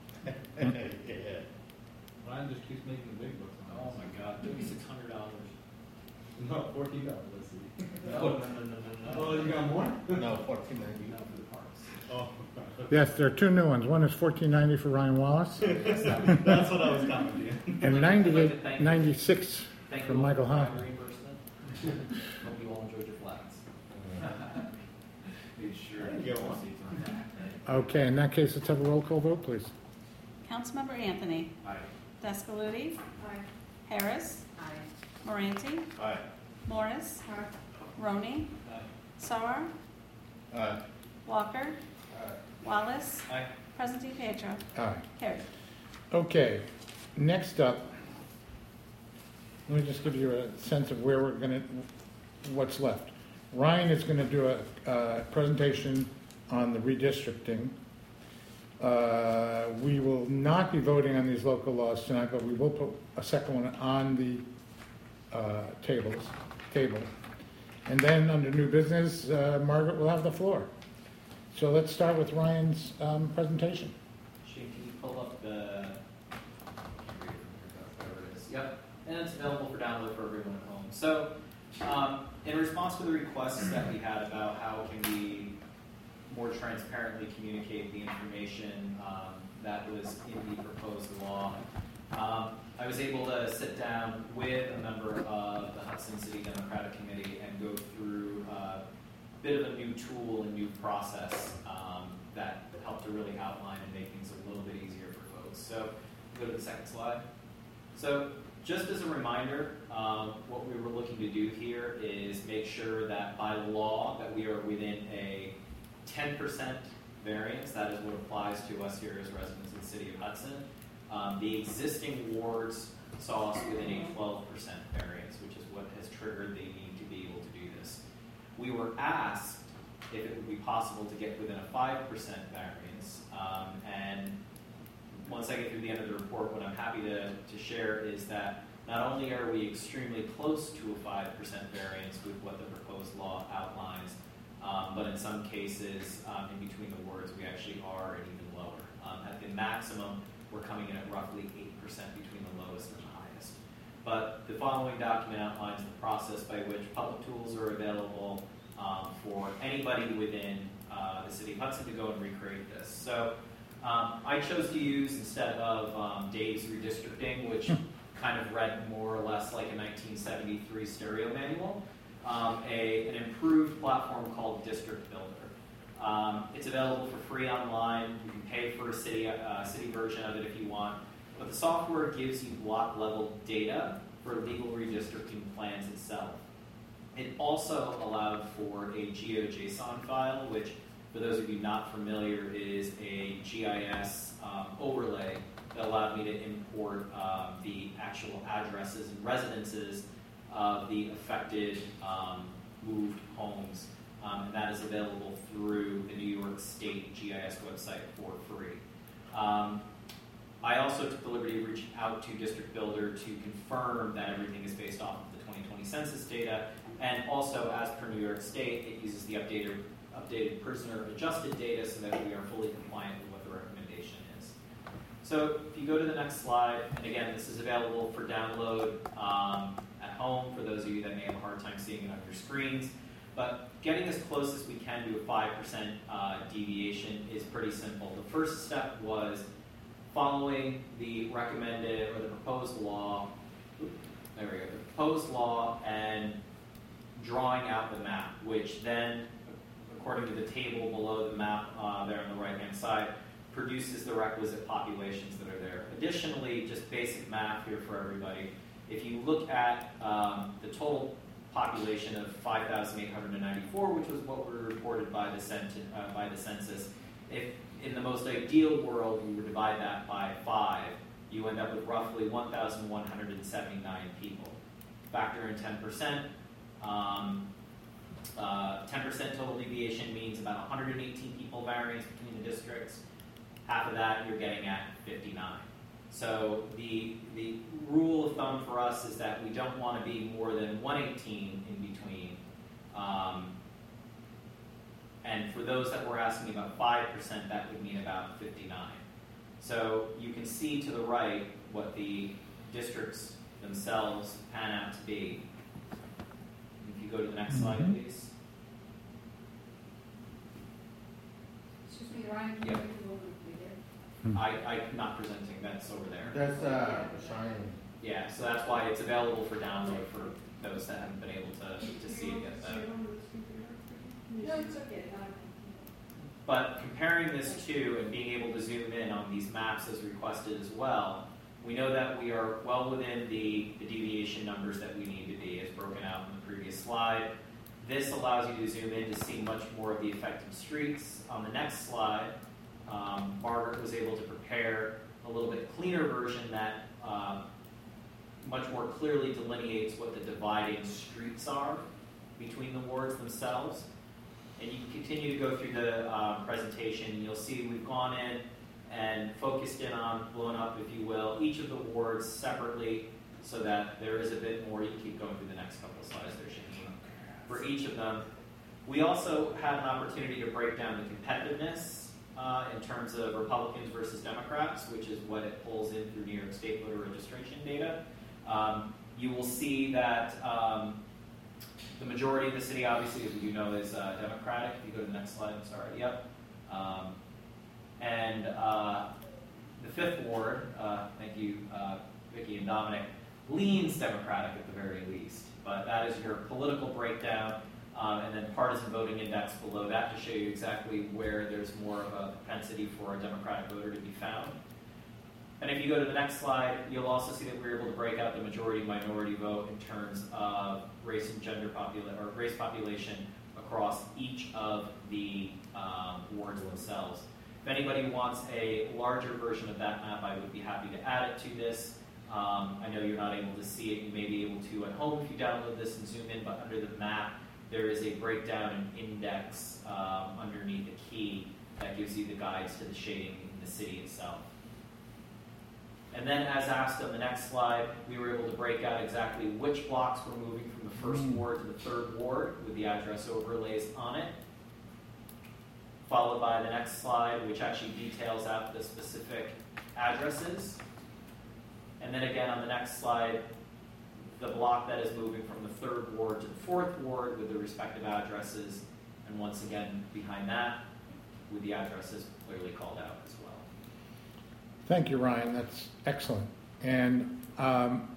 since then. yeah. Ryan just keeps making the big bucks on Oh this. my God, thirty-six hundred dollars. No, fourteen dollars, let's see. No, no, no, no, no, no. Oh, you got more? No, fourteen ninety. No, for the parks. Oh. Yes, there are two new ones. One is fourteen ninety for Ryan Wallace, That's what I was counting. and ninety-eight ninety-six Thank for you all Michael for the Hoffman. reimbursement. Hope you all enjoyed your flags. Made sure. Thank you. Okay, in that case, let's have a roll call vote, please. Councilmember Anthony. Aye. Descaludi. Aye. Harris. Aye. Moranti. Aye. Morris. Roney. Aye. Sauer. Aye. Walker. Wallace. Aye. President Pietro. Aye. Carried. Okay, next up, let me just give you a sense of where we're gonna, what's left. Ryan is gonna do a, uh presentation on the redistricting. Uh, we will not be voting on these local laws tonight, but we will put a second one on the, uh, tables, table. And then under new business, uh, Margaret will have the floor. So let's start with Ryan's, um, presentation. Shane, can you pull up the, whatever it is, yep, and it's available for download for everyone at home. So, um, in response to the requests that we had about how can we more transparently communicate the information um, that was in the proposed law, um, I was able to sit down with a member of the Hudson City Democratic Committee and go through uh, a bit of a new tool and new process um, that helped to really outline and make things a little bit easier for folks. So, go to the second slide. So, just as a reminder, um, what we were looking to do here is make sure that by law that we are within a ten percent variance. That is what applies to us here as residents of the city of Hudson. Um, the existing wards saw us within a twelve percent variance, which is what has triggered the need to be able to do this. We were asked if it would be possible to get within a five percent variance, um, and once I get through the end of the report, what I'm happy to, to share is that not only are we extremely close to a five percent variance with what the proposed law outlines, um, but in some cases, um, in between the words, we actually are at even lower. Um, at the maximum, we're coming in at roughly eight percent between the lowest and the highest. But the following document outlines the process by which public tools are available um, for anybody within uh, the city of Hudson to go and recreate this. So um, I chose to use, instead of um, Dave's redistricting, which kind of read more or less like a nineteen seventy-three stereo manual, um, a, an improved platform called District Builder. Um, it's available for free online. You can pay for a city, uh, city version of it if you want. But the software gives you block level data for legal redistricting plans itself. It also allowed for a GeoJSON file, which, for those of you not familiar, is a G I S um, overlay that allowed me to import um, the actual addresses and residences of the affected um, moved homes. Um, and that is available through the New York State G I S website for free. Um, I also took the liberty of reaching out to District Builder to confirm that everything is based off of the twenty twenty census data, and also, as per New York State, it uses the updated, updated prisoner adjusted data so that we are fully compliant with what the recommendation is. So if you go to the next slide, and again, this is available for download um, at home for those of you that may have a hard time seeing it on your screens. But getting as close as we can to a five percent uh, deviation is pretty simple. The first step was following the recommended or the proposed law, there we go, the proposed law and drawing out the map, which then, according to the table below the map uh, there on the right-hand side, produces the requisite populations that are there. Additionally, just basic math here for everybody, if you look at um, the total population of five thousand eight hundred ninety-four, which was what were reported by the, cent uh, by the census, if in the most ideal world we would divide that by five, you end up with roughly one thousand one hundred seventy-nine people. Factor in ten percent. Um, uh, ten percent total deviation means about one hundred eighteen people variance between the districts. Half of that you're getting at fifty-nine. So the, the rule of thumb for us is that we don't want to be more than one hundred eighteen in between. Um, and for those that were asking about five percent, that would mean about fifty-nine. So you can see to the right what the districts themselves pan out to be. you go to the next slide, Mhm. please. Excuse me, Ryan, can you Yep. make a little bit bigger? Hmm. I, I'm not presenting, that's over there. That's, uh, shine. Yeah, so that's why it's available for download for those that haven't been able to, to see it yet. though. No, it's okay. Not- But comparing this to and being able to zoom in on these maps as requested as well, we know that we are well within the, the deviation numbers that we need to be, as broken out in the previous slide. This allows you to zoom in to see much more of the affected streets. On the next slide, um, Margaret was able to prepare a little bit cleaner version that uh, much more clearly delineates what the dividing streets are between the wards themselves. And you can continue to go through the uh, presentation, and you'll see we've gone in and focused in on, blown up, if you will, each of the wards separately so that there is a bit more. You can keep going through the next couple of slides there, Shaheen. For each of them, we also had an opportunity to break down the competitiveness uh, in terms of Republicans versus Democrats, which is what it pulls in through New York State voter registration data. Um, you will see that um, the majority of the city, obviously, as you know, is uh, Democratic. If you go to the next slide, I'm sorry. Yep. Um, and uh, the fifth ward, uh, thank you, uh, Vicki and Dominic, leans Democratic at the very least. But that is your political breakdown, um, and then partisan voting index below that to show you exactly where there's more of a propensity for a Democratic voter to be found. And if you go to the next slide, you'll also see that we're able to break out the majority-minority vote in terms of race and gender popula- or race population across each of the um, wards themselves. If anybody wants a larger version of that map, I would be happy to add it to this. Um, I know you're not able to see it. You may be able to at home if you download this and zoom in, but under the map, there is a breakdown and index um, underneath a key that gives you the guides to the shading in the city itself. And then, as asked on the next slide, we were able to break out exactly which blocks were moving from the first ward to the third ward with the address overlays on it. Followed by the next slide, which actually details out the specific addresses. And then again on the next slide, the block that is moving from the third ward to the fourth ward with the respective addresses. And once again, behind that, with the addresses clearly called out as well. Thank you, Ryan. That's excellent. And um,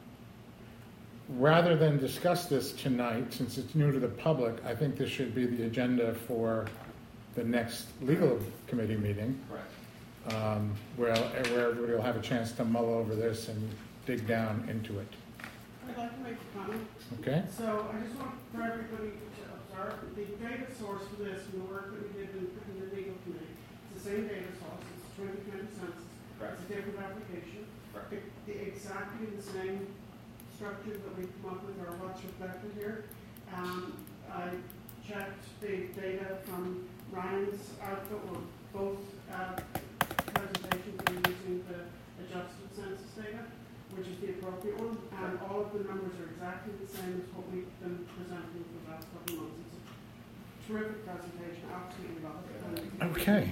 rather than discuss this tonight, since it's new to the public, I think this should be the agenda for the next legal committee meeting. Correct. Um, where, where everybody will have a chance to mull over this and dig down into it. I'd like to make a comment. Okay? So I just want for everybody to observe the data source for this and the work that we did in, in the legal committee. It's the same data source. It's twenty twenty census. Correct. It's a different application. Correct. The, the exactly the same structure that we come up with or what's reflected here. Um, I checked the data from Ryan's output, or both uh, presentations were using the adjusted census data, which is the appropriate one, and all of the numbers are exactly the same as what we've been presenting for the last couple of months. It's a terrific presentation, absolutely love it. And Okay.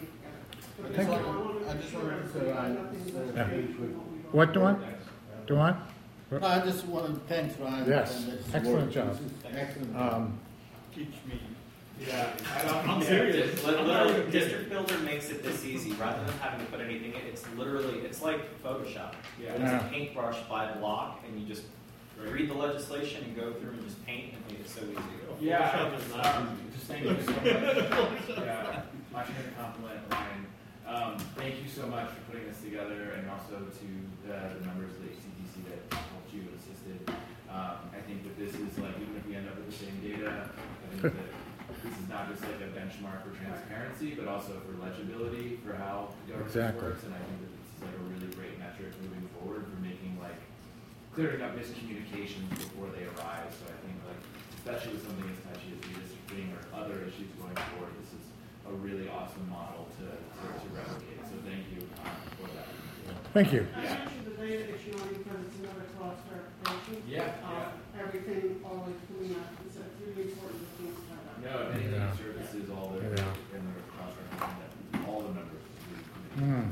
But Thank I you. wanted to I just make wanted sure to say I- nothing so was that changed we from what we've What, already- Duan? Duan? No, I just want to thank Ryan. Yes, and his excellent work. job. This is Excellent. Um, Teach me. Yeah, I'm I'm serious. Literally, District Builder makes it this easy. Rather than having to put anything in, it's literally, it's like Photoshop. Yeah. It's Yeah. a paintbrush by block, and you just read the legislation and go through and just paint and make it so easy. Yeah, um, just thank you so much. Yeah, I should compliment Ryan. Um, thank you so much for putting this together, and also to the, the members of the H C D C that helped you and assisted. Um, I think that this is like, even if we end up with the same data, I think that this is not just like a benchmark for transparency, but also for legibility for how government Exactly. works. And I think that this is like a really great metric moving forward for making like clearing up miscommunications before they arise. So I think like, especially with something as touchy as redistricting or other issues going forward, this is a really awesome model to, to, to replicate. So thank you um, for that. Thank you. I mentioned the data issue only because it's another cross verification. Yeah, of everything always coming out. So it's really important to think about that. No, if anything, Yeah. services, all the, Yeah. and the cross-referencing, all the members. Hmm.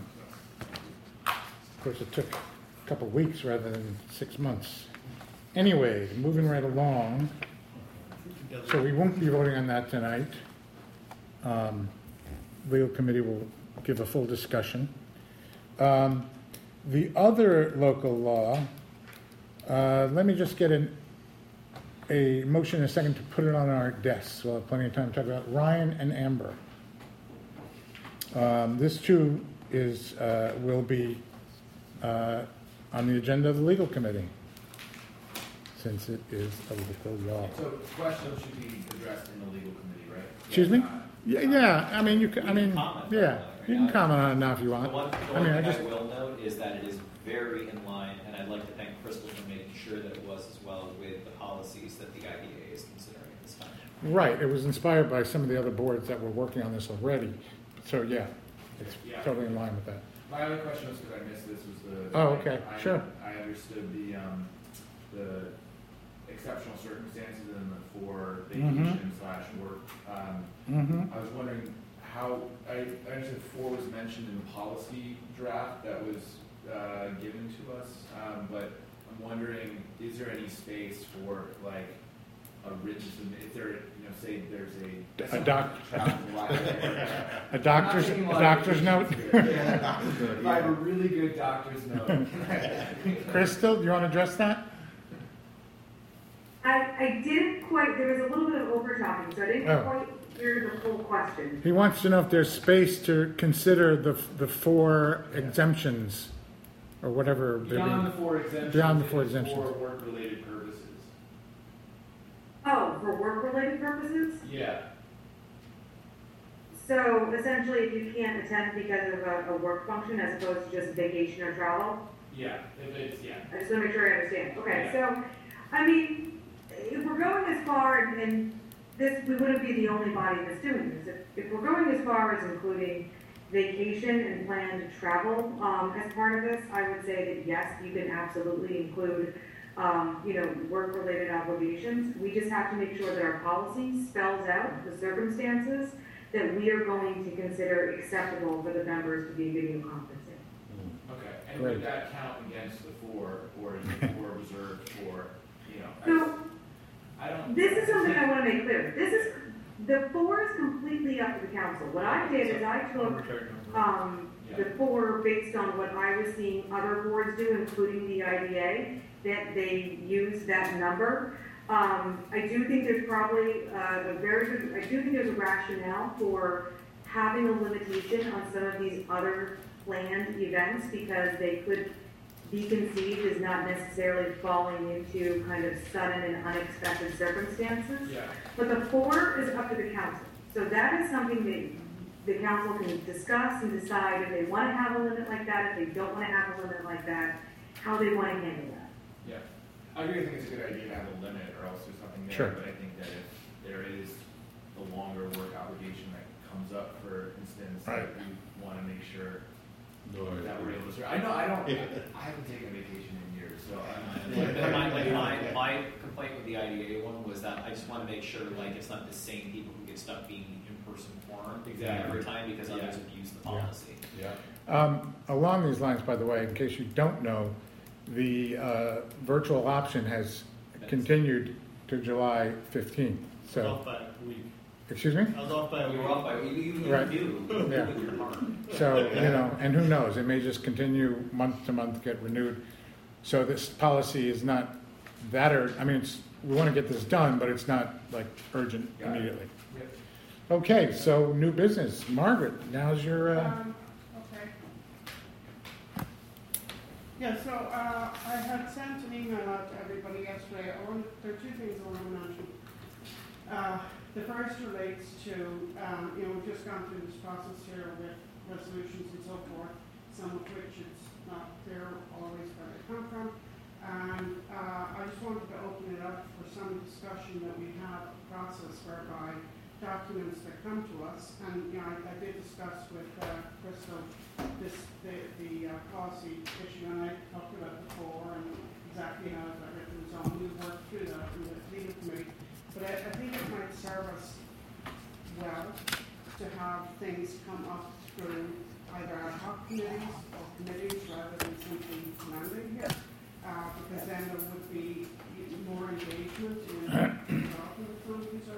Of course, it took a couple of weeks rather than six months. Anyway, moving right along. so we won't be voting on that tonight. Um, Legal committee will give a full discussion. Um, the other local law, uh, let me just get an, a motion in a second to put it on our desks. We'll have plenty of time to talk about Ryan and Amber. Um, this too is, uh, will be uh, on the agenda of the legal committee, since it is a local law. So questions should be addressed in the legal committee, right? Excuse me? Uh, Yeah, yeah, I mean, you can, I You can mean, comment yeah, on that you right can now. comment on it now if you The want. one, the I one mean, I thing just, I will note is that it is very in line, and I'd like to thank Crystal for making sure that it was as well with the policies that the I D A is considering at this time. right, it was inspired by some of the other boards that were working on this already. So, yeah, it's Yeah. totally in line with that. My other question was, because I missed this, was the. Oh, okay, I- sure. I understood the, um, the exceptional circumstances and the for vacation slash work. Um, Mm-hmm. I was wondering how, I, I understood four was mentioned in the policy draft that was, uh, given to us, um, but I'm wondering, is there any space for like a written, submit- if there, you know, say there's a. A doc- A A doctor's, a doctor's note? Yeah, if I have a really good doctor's note. Crystal, do you want to address that? I, I didn't quite, there was a little bit of over talking, so I didn't Oh. quite hear the full question. He wants to know if there's space to consider the, the four exemptions, or whatever. they're Beyond being- the four exemptions. Beyond the four it is exemptions. For work-related purposes. Oh, for work-related purposes? Yeah. So essentially, if you can't attend because of a, a work function as opposed to just vacation or travel? Yeah, if it's, yeah. I just want to make sure I understand. Okay, Yeah. so, I mean, if we're going as far, and- and this, we wouldn't be the only body that's doing this. If, if we're going as far as including vacation and planned travel, um, as part of this, I would say that yes, you can absolutely include, um, you know, work-related obligations. We just have to make sure that our policy spells out the circumstances that we are going to consider acceptable for the members to be video conferencing. Okay, and Great. would that count against the four, or is the four reserved for, you know? I So, just- I don't. this is something I want to make clear. This is, the four is completely up to the council. What I did is I took, Arbitrary number. um, the four based on what I was seeing other boards do, including the I D A, that they use that number. Um, I do think there's probably uh, a very good, I do think there's a rationale for having a limitation on some of these other planned events because they could be conceived as not necessarily falling into kind of sudden and unexpected circumstances. Yeah. But the four is up to the council. So that is something that the council can discuss and decide if they want to have a limit like that, if they don't want to have a limit like that, how they want to handle that. Yeah. I agree, I think it's a good idea to have a limit or else there's something there, Sure. but I think that if there is the longer work obligation that comes up, for instance, that Right. we want to make sure that we're able to, I know, I don't, I haven't taken a vacation in years, so I'm. Like, my, like my, my complaint with the I D A one was that I just want to make sure like it's not the same people who get stuck being in-person forum Exactly. every time because Yeah. others abuse the Yeah. policy. Yeah. Um, along these lines, by the way, in case you don't know, the, uh, virtual option has continued to July fifteenth, Off so, by a week. excuse me? I was off by a You week. were off by, you, you, you Right. knew, Yeah. with your heart. So, you know, and who knows, it may just continue month to month, get renewed. So this policy is not that urgent, I mean, it's, we want to get this done, but it's not like urgent Got it. immediately. Yep. Okay, so new business. Margaret, now's your, uh, Um, okay. Yeah, so, uh, I had sent an email out to everybody yesterday. I want, there are two things I want to mention. Uh, the first relates to, um, you know, we've just gone through this process here with resolutions and so forth, some of which it's not clear always where they come from. And, uh, I just wanted to open it up for some discussion that we have a process whereby documents that come to us, and, you know, I, I did discuss with, uh, Crystal, this, the, the, uh, policy issue, and I talked about it before, and exactly how it's written, so we worked through that in the legal committee. But I, I think it might serve us well to have things come up through either ad hoc committees or committees rather than simply mandate here, uh, because then there would be more engagement in developing the funds and so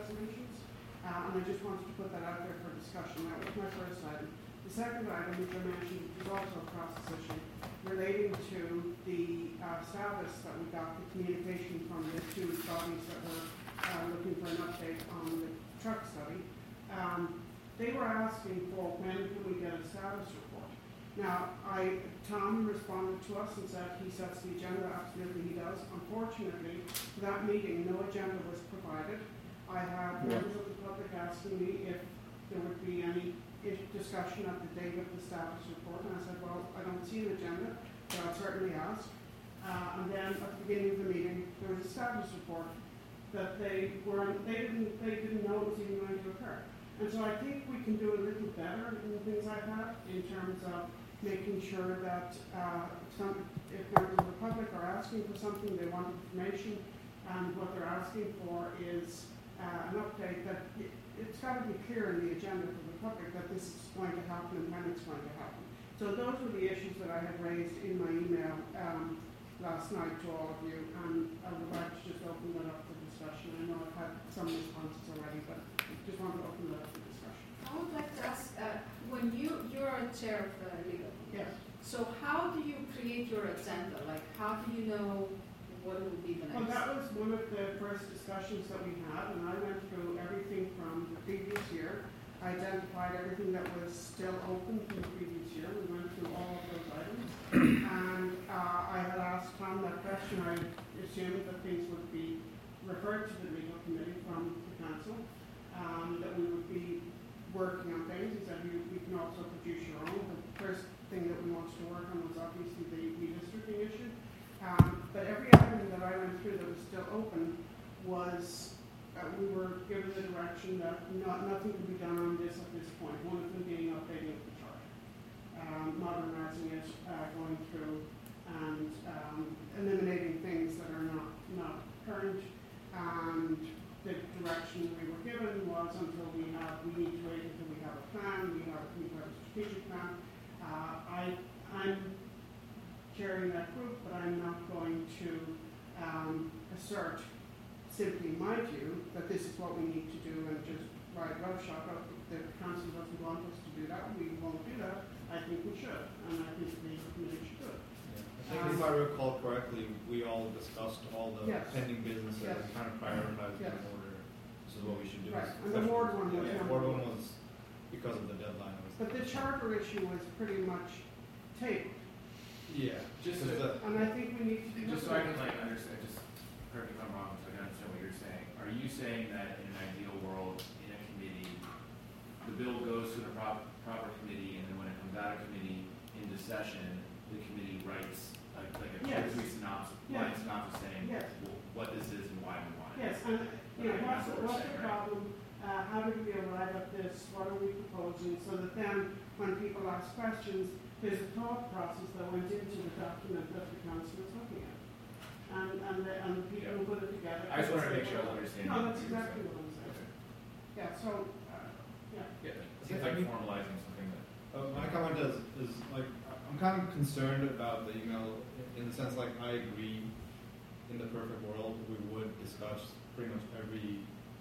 and I just wanted to put that out there for discussion. That was my first item. The second item, which I mentioned, is also a process issue relating to the uh, status that we got, the communication from the two bodies that were uh, looking for an update on the truck study. Um, they were asking for when can we get a status report. Now, I, Tom responded to us and said he sets the agenda. Absolutely, he does. Unfortunately, for that meeting, no agenda was provided. I had members of the public asking me if there would be any discussion at the date of the status report, and I said, well, I don't see an agenda, but I'll certainly ask. Uh, and then at the beginning of the meeting, there was a status report that they weren't, they didn't, they didn't know it was even going to occur. And so I think we can do a little better in things like that in terms of making sure that uh, some, if members of the public are asking for something, they want information, and what they're asking for is uh, an update that it, it's got to be clear in the agenda for the public that this is going to happen and when it's going to happen. So those were the issues that I had raised in my email um, last night to all of you, and I would like to just open that up for discussion. I know I've had some responses already, but I just want to open that up for discussion. I would like to ask, uh, when you, you're a chair of uh, legal. Yes. So how do you create your agenda? Like, how do you know what will be the next? Well, that was one of the first discussions that we had, and I went through everything from the previous year. I identified everything that was still open from the previous year. We went through all of those items. And uh, I had asked Tom that question. I assumed that things would be referred to the legal committee from the council, um, that we would be working on things. He said you, you can also produce your own. The first thing that we wanted to work on was obviously the redistricting issue. Um, but every item that I went through that was still open was, uh, we were given the direction that not, nothing could be done on this at this point. One of them being updating of the chart, um, modernizing it, uh, going through and um, eliminating things that are not, not current. And the direction we were given was until we have, we need to wait until we have a plan, we have, we have a strategic plan. Uh, I, I'm chairing that group, but I'm not going to um, assert simply my view that this is what we need to do and just write roughshod. If the council doesn't want us to do that, we won't do that. I think we should, and I think the committee should do it. I think if I recall correctly, we all discussed all the Yes. pending businesses Yes. and kind of prioritized Yes. in order. This is what we should do. Right, and the ward one was Yeah, number ward one one. was because of the deadline. It was But the charter issue was pretty much tabled. Yeah, Just because to- the- And I think we need to do Just so I that. can like understand, just correct me if I'm wrong, so I can understand what you're saying. Are you saying that in an ideal world, in a committee, the bill goes to the prop, proper committee, and then when it comes out of committee into session, the committee writes like, like a Yes. brief synopsis, Yes. line synopsis saying Yes. well, what this is and why we want it? Yes, and, you know, Okay, what's, that's what the- we're what's the saying, right? problem, uh, how did we arrive at this, what are we proposing, so that then, when people ask questions, there's a thought process that went into the document that the council is looking at. And, and the, and the people who put it together. I just wanted to make sure I was understanding No, what that's you were exactly saying. what I'm saying. Okay. Yeah, so, uh, yeah. Yeah, it seems like formalizing something that. Uh, my comment is, is like, I'm kind of concerned about the email in the sense like I agree in the perfect world we would discuss pretty much every,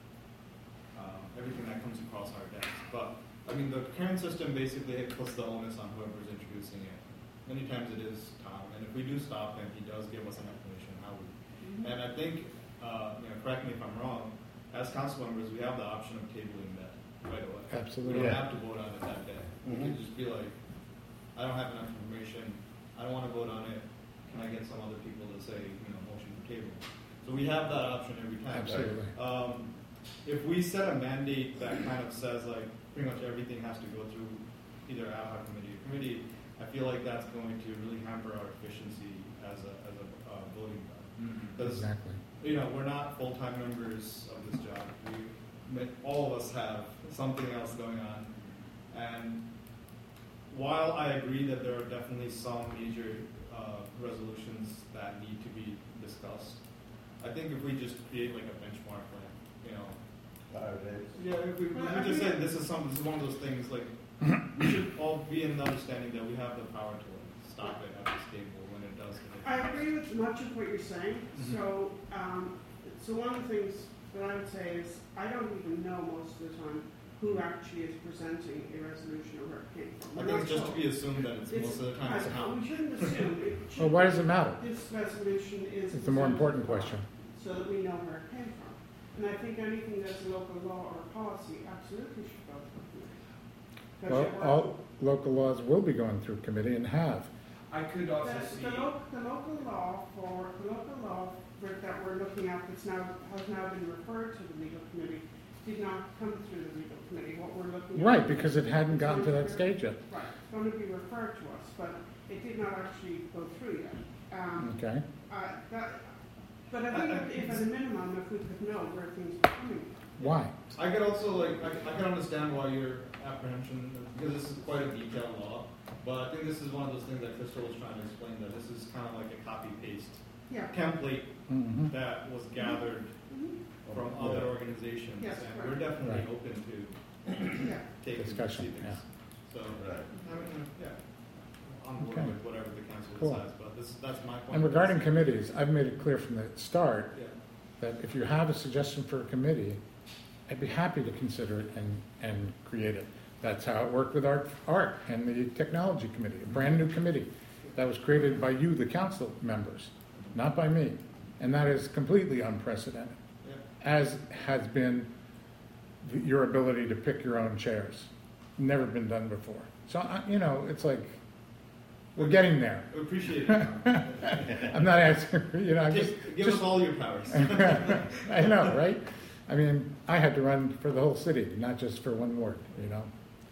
um, everything that comes across our desk. But, I mean, the current system basically puts the onus on whoever's introducing it. Many times it is Tom, and if we do stop him, he does give us an explanation how we. Mm-hmm. And I think, uh, you know, correct me if I'm wrong, as council members, we have the option of tabling that right away. Absolutely. We don't Yeah. have to vote on it that day. We Mhm. can just be like, I don't have enough information, I don't want to vote on it, can I get some other people to say, you know, motion for table? So we have that option every time. Absolutely. Um, if we set a mandate that kind of says like, pretty much everything has to go through either ad hoc committee or committee, I feel like that's going to really hamper our efficiency as a, as a uh, voting body. Because, Exactly. you know, we're not full-time members of this job. We, all of us have something else going on. And while I agree that there are definitely some major uh, resolutions that need to be discussed, I think if we just create like a benchmark, like, you know, yeah, if we, if we just say this is some, this is one of those things, like, we should all be in the understanding that we have the power to like, stop it at this table when it does. I agree with much of what you're saying. Mhm. So, um, so one of the things what I would say is, I don't even know most of the time who actually is presenting a resolution or where it came from. I We're think not it's just to told. be assumed that it's, most of the time it's I- town. We shouldn't assume. It should Well, why be- does it matter? This resolution is. It's the more presented important question. So that we know where it came from. And I think anything that's local law or policy absolutely should go through committee. 'Cause Well, it works. all local laws will be going through committee and have. I could also The, see. the local, the local law for, the local law for, that we're looking at that's now, has now been referred to the legal committee, did not come through the legal committee, what we're looking at. Right, because it hadn't It's gotten to going that be- stage yet. Right, it's going to be referred to us, but it did not actually go through yet. Um, Okay. uh, that, but I think if, if at a minimum, if we could know where things are coming from. Why? I could also like I, I can understand why your apprehension, because this is quite a detailed law. But I think this is one of those things that Crystal was trying to explain, that this is kind of like a copy paste Yeah. template Mhm. that was gathered Mhm. from Yeah. other organizations, Yes, and right. we're definitely Right. open to Yeah. taking Discussion, proceedings. So Right. I mean, yeah, on board Okay. with whatever the council Cool. decides. But this that's my point. And regarding committees, I've made it clear from the start Yeah. that if you have a suggestion for a committee, I'd be happy to consider it and, and create it. That's how it worked with Art, Art and the Technology Committee, a brand-new committee that was created by you, the council members, not by me. And that is completely unprecedented, Yeah. as has been the- your ability to pick your own chairs. Never been done before. So, I- you know, it's like, we're getting there. We appreciate it. I'm not asking, you know, I'm just. Give, give just- us all your powers. I know, right? I mean, I had to run for the whole city, not just for one ward, you know?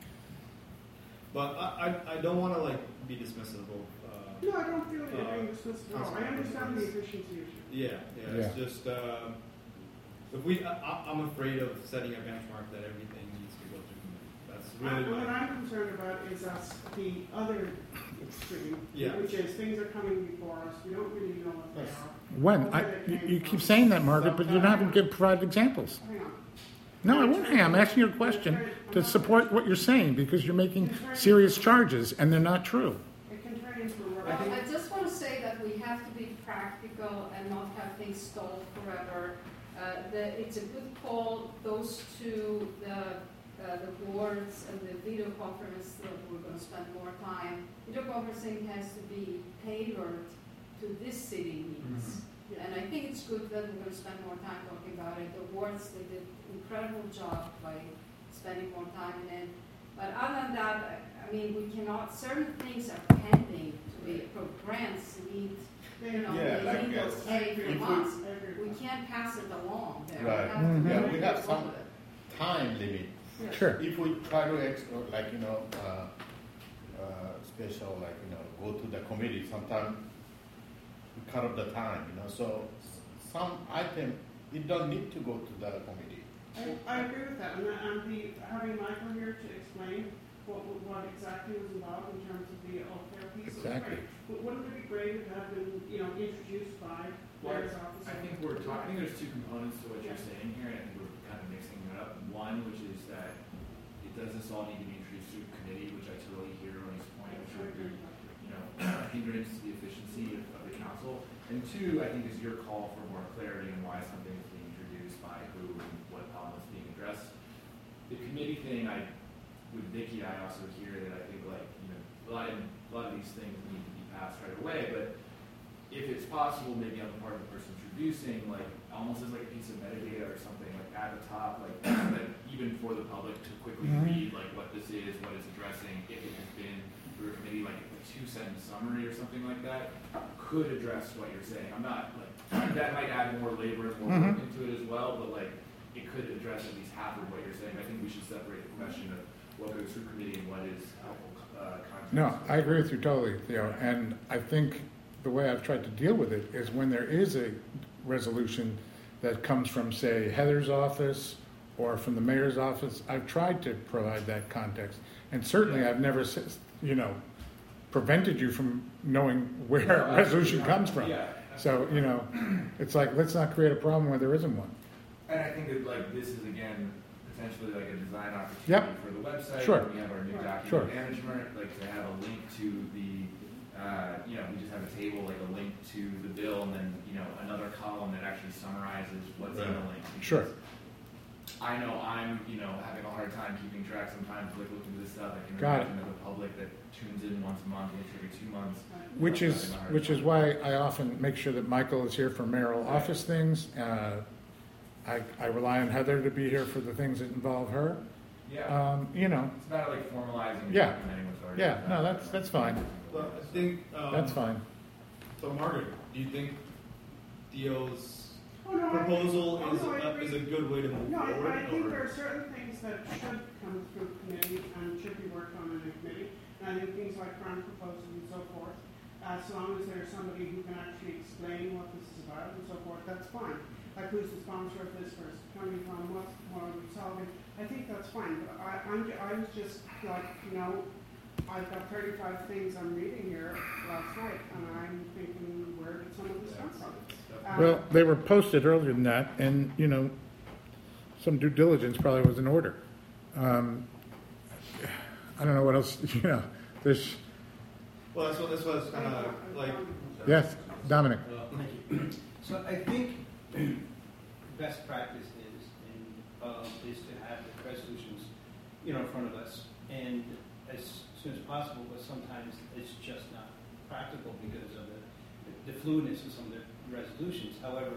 But I, I, I don't want to like be dismissive of. Uh, No, I don't feel like you're Uh, being dismissive at all. I council understand the members. efficiency issue. yeah, yeah, It's just uh, if we, I, I- I'm afraid of setting a benchmark that everything needs to go through committee. That's really I- What my. I'm concerned about is us, the other extreme, Yeah. which is things are coming before us, we don't really know what they Yes. are. When? or I, where they you came you from. keep saying that, Margaret, but you haven't give, provided examples. Hang on. No, I won't hang, I'm asking you a question to support what you're saying, because you're making serious charges, and they're not true. It can turn into a Well, rubber. I just want to say that we have to be practical and not have things stalled forever. Uh, the, it's a good call, those two, the, uh, the boards and the video conference, that we're going to spend more time. Video conferencing has to be tailored to this city needs. And I think it's good that we're going to spend more time talking about it. The wards, they did an incredible job by spending more time in it. But other than that, I, I mean, we cannot, certain things are pending to be, for grants need, you know, Yeah, they like, need uh, those stay if for we- months. I agree. We can't pass it along there. Right. We have to Mhm. Yeah, really we have get some on with it. time limit. Yes. Sure. If we try to, ex- or like, you know, uh, uh, special, like, you know, go to the committee, sometimes we cut off the time, you know, so s- some item, it don't need to go to the committee. I, I agree with that, and, I- and the, having Michael here to explain what, what exactly was involved in terms of the healthcare piece was Exactly. great. But wouldn't it be great if it had been, you know, introduced by Well, Mayor's office? I think we're talking, I think there's two components to what you're saying here, and I think we're kind of mixing it up. One, which is that it does this all need to be introduced through committee, which I totally hear on his point, which would be, you know, hindrance to the efficiency of, of the council. And two, I think is your call for more clarity on why something is being introduced by who and what problem is being addressed. The committee thing, I, with Vicky, I also hear that I think like, you know, a lot of, a lot of these things need to be passed right away, but if it's possible, maybe on the part of the person introducing, like, almost as like a piece of metadata or something, like at the top, like, that even for the public to quickly Mhm. read, like, what this is, what it's addressing, if it has been through a committee, like a two-sentence summary or something like that, could address what you're saying. I'm not, like, that might add more labor and more work Mhm. into it as well, but, like, it could address at least half of what you're saying. I think we should separate the question of what goes through committee and what is helpful, uh, context. No, I agree with you totally, Theo, and I think the way I've tried to deal with it is when there is a resolution that comes from, say, Heather's office or from the mayor's office, I've tried to provide that context. And certainly I've never, s- you know, prevented you from knowing where a resolution comes from. Yeah. So, you know, it's like, let's not create a problem where there isn't one. And I think that like this is again potentially like a design opportunity Yep. for the website. Sure. We have our new Sure. document management, like to have a link to the uh, you know, we just have a table, like a link to the bill, and then, you know, another column that actually summarizes what's in the link. Sure. I know I'm, you know, having a hard time keeping track sometimes, like looking at this stuff. I can Got it. imagine that the public that tunes in once a month, once every two months. Which you know, is, having a hard which is time. why I often make sure that Michael is here for mayoral office things. Uh, I, I rely on Heather to be here for the things that involve her. Yeah. Um, you know, It's not like formalizing and Yeah. documenting what's already. yeah, done. no, that's, that's fine. Well, I think, um. That's fine. So Margaret, do you think Theo's Oh, no, I- proposal oh, is, no, I a- agree. is a good way to move No, I, forward? I think or- there are certain things that should come through committee and should be worked on in a committee. And I think things like grant proposals and so forth, as long as there's somebody who can actually explain what this is about and so forth, that's fine. Like who's the sponsor of this first, coming from, what, what are we solving? I think that's fine, but I, I'm, ju- I was just like, you know, I've got thirty-five things I'm reading here last night, and I'm thinking, where did some of this come from? Um, Well, they were posted earlier than that, and, you know, some due diligence probably was in order. Um, I don't know what else, you know, there's, Well, that's what, that's what I was kind of like, yes, Dominic. Thank you. So I think best practice is, and, um, is to have the resolutions, you know, in front of us, and as soon as possible, but sometimes it's just not practical because of the, the fluidness of some of the resolutions. However,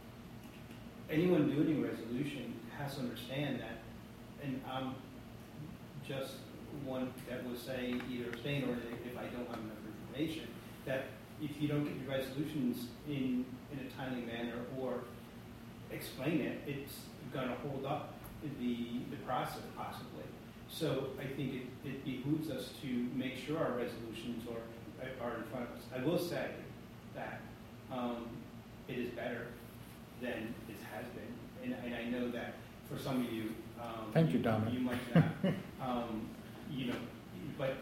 anyone doing a resolution has to understand that, and I'm just one that would say either abstain or if I don't have enough information, that if you don't get your resolutions in, in a timely manner or explain it, it's going to hold up the, the process possibly. So I think it, it behooves us to make sure our resolutions are, are in front of us. I will say that um, it is better than it has been. And, and I know that for some of you, um, Thank you, Dominic. you might not, um, you know, but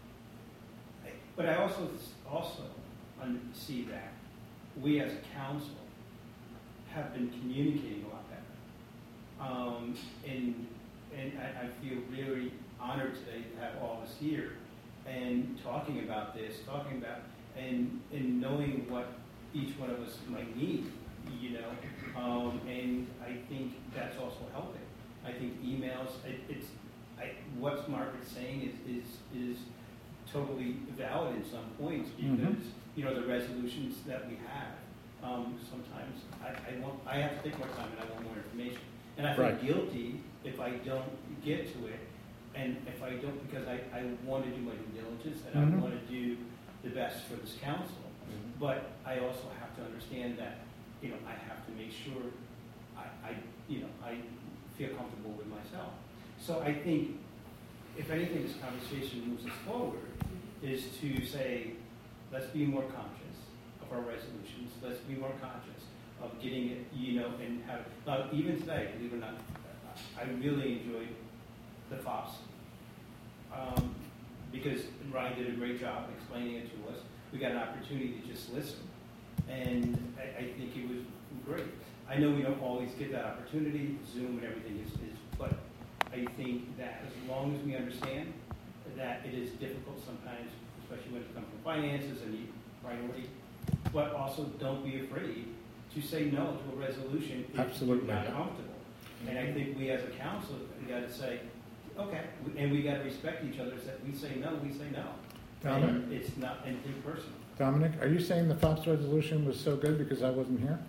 but I also also un- see that we as a council have been communicating a lot better, um, and and I, I feel really honored today to have all of us here and talking about this, talking about and and knowing what each one of us might need, you know, um, and I think that's also helping. I think emails, it, it's, I, what Margaret's saying is, is, is totally valid in some points because, Mhm. you know, the resolutions that we have, um, sometimes I, I want, I have to take more time and I want more information. And I feel Right. guilty if I don't get to it and if I don't, because I, I want to do my due diligence and Mhm. I want to do the best for this council. But I also have to understand that, you know, I have to make sure I, I, you know, I feel comfortable with myself. So I think, if anything, this conversation moves us forward, is to say, let's be more conscious of our resolutions. Let's be more conscious of getting it, you know, and have, now, even today, believe it or not, I really enjoyed the F O P S. Um, because Ryan did a great job explaining it to us. We got an opportunity to just listen. And I, I think it was great. I know we don't always get that opportunity, Zoom and everything is, is, but I think that as long as we understand that it is difficult sometimes, especially when it comes from finances and the priority, but also don't be afraid to say no to a resolution if Absolutely. you're not comfortable. And I think we as a council, we got to say, okay, and we got to respect each other, that we say no, we say no. Dominic? And it's not anything personal. Dominic, are you saying the F O P S resolution was so good because I wasn't here?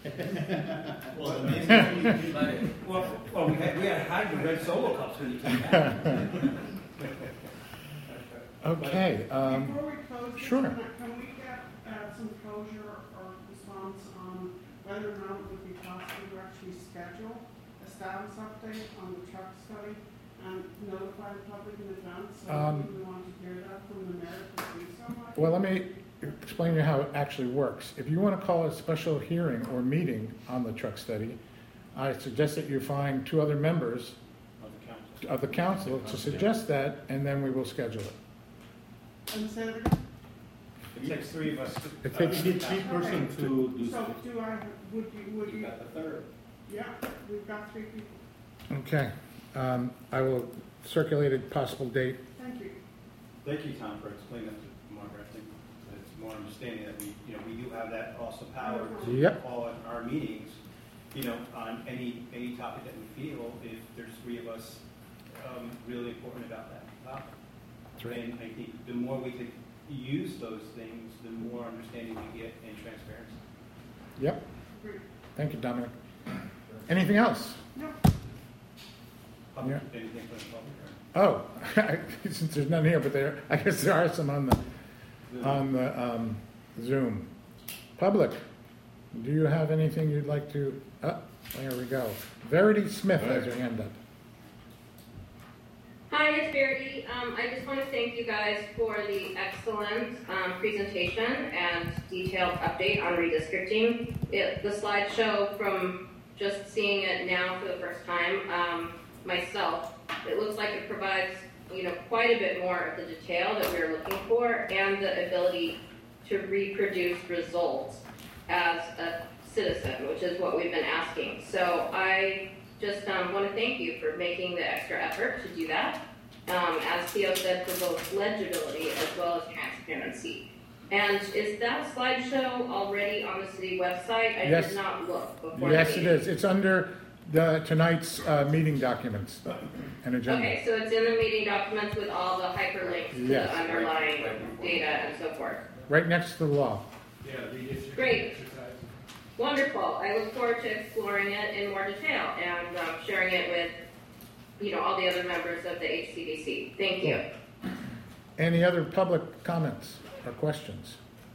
Well, amazing. well, well, we had, we had to hide the red solo cups when you came back. Okay, um, Before we close this, sure. can I- can we get uh, some closure or response on whether or not it would be possible to actually schedule a status update on the truck study and notify the public in advance? So Um, we want to hear that from the mayor to do so much. Well, let me explain to you how it actually works. If you want to call a special hearing or meeting on the truck study, I suggest that you find two other members Of the council. of the council to suggest that, and then we will schedule it. And say it again? It takes three of us. to- It takes- we need three person Okay. to do. So do I, would you, would you? the third. Yeah, we've got three people. Okay, um, I will circulate a possible date. Thank you. Thank you, Tom, for explaining that to Margaret. I think more understanding that we, you know, we do have that also power to Yep. call at our meetings, you know, on any, any topic that we feel, if there's three of us um, really important about that topic. That's right. And I think the more we could use those things, the more understanding we get and transparency. Yep. Thank you, Dominic. Anything else? No. Public, Yeah. anything for the public? Or? Oh, since there's none here, but there, I guess there are some on the, on the um, Zoom. Public, do you have anything you'd like to, oh, there we go. Verity Smith has her hand up. Hi, it's Verity. Um, I just want to thank you guys for the excellent um, presentation and detailed update on redistricting. It, the slideshow, from just seeing it now for the first time, um, myself, it looks like it provides, you know, quite a bit more of the detail that we were looking for and the ability to reproduce results as a citizen, which is what we've been asking. So I just um, want to thank you for making the extra effort to do that. Um, as Theo said, for both legibility as well as transparency. And is that slideshow already on the city website? I Yes. did not look before. Yes, the it meeting. is. It's under the, tonight's uh, meeting documents and agenda. Okay, so it's in the meeting documents with all the hyperlinks to Yes. the underlying data and so forth. Right next to the law. Yeah, redistricting Great. exercise. Wonderful. I look forward to exploring it in more detail and um, sharing it with, you know, all the other members of the H C D C. Thank you. Any other public comments or questions?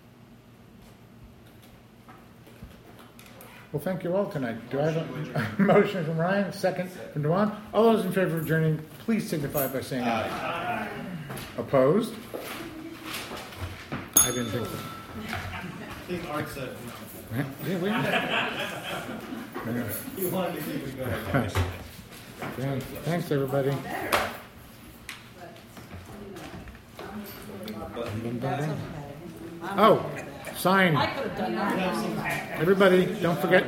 Well, thank you all tonight. Do I have a motion from Ryan, a second from Dewan? All those in favor of adjourning, please signify by saying aye. Aye. Opposed? I didn't think so. I think Art said no. Yeah, we He wanted to keep it going. Yeah, thanks, everybody. Oh, sign. I could have done that. Everybody, don't forget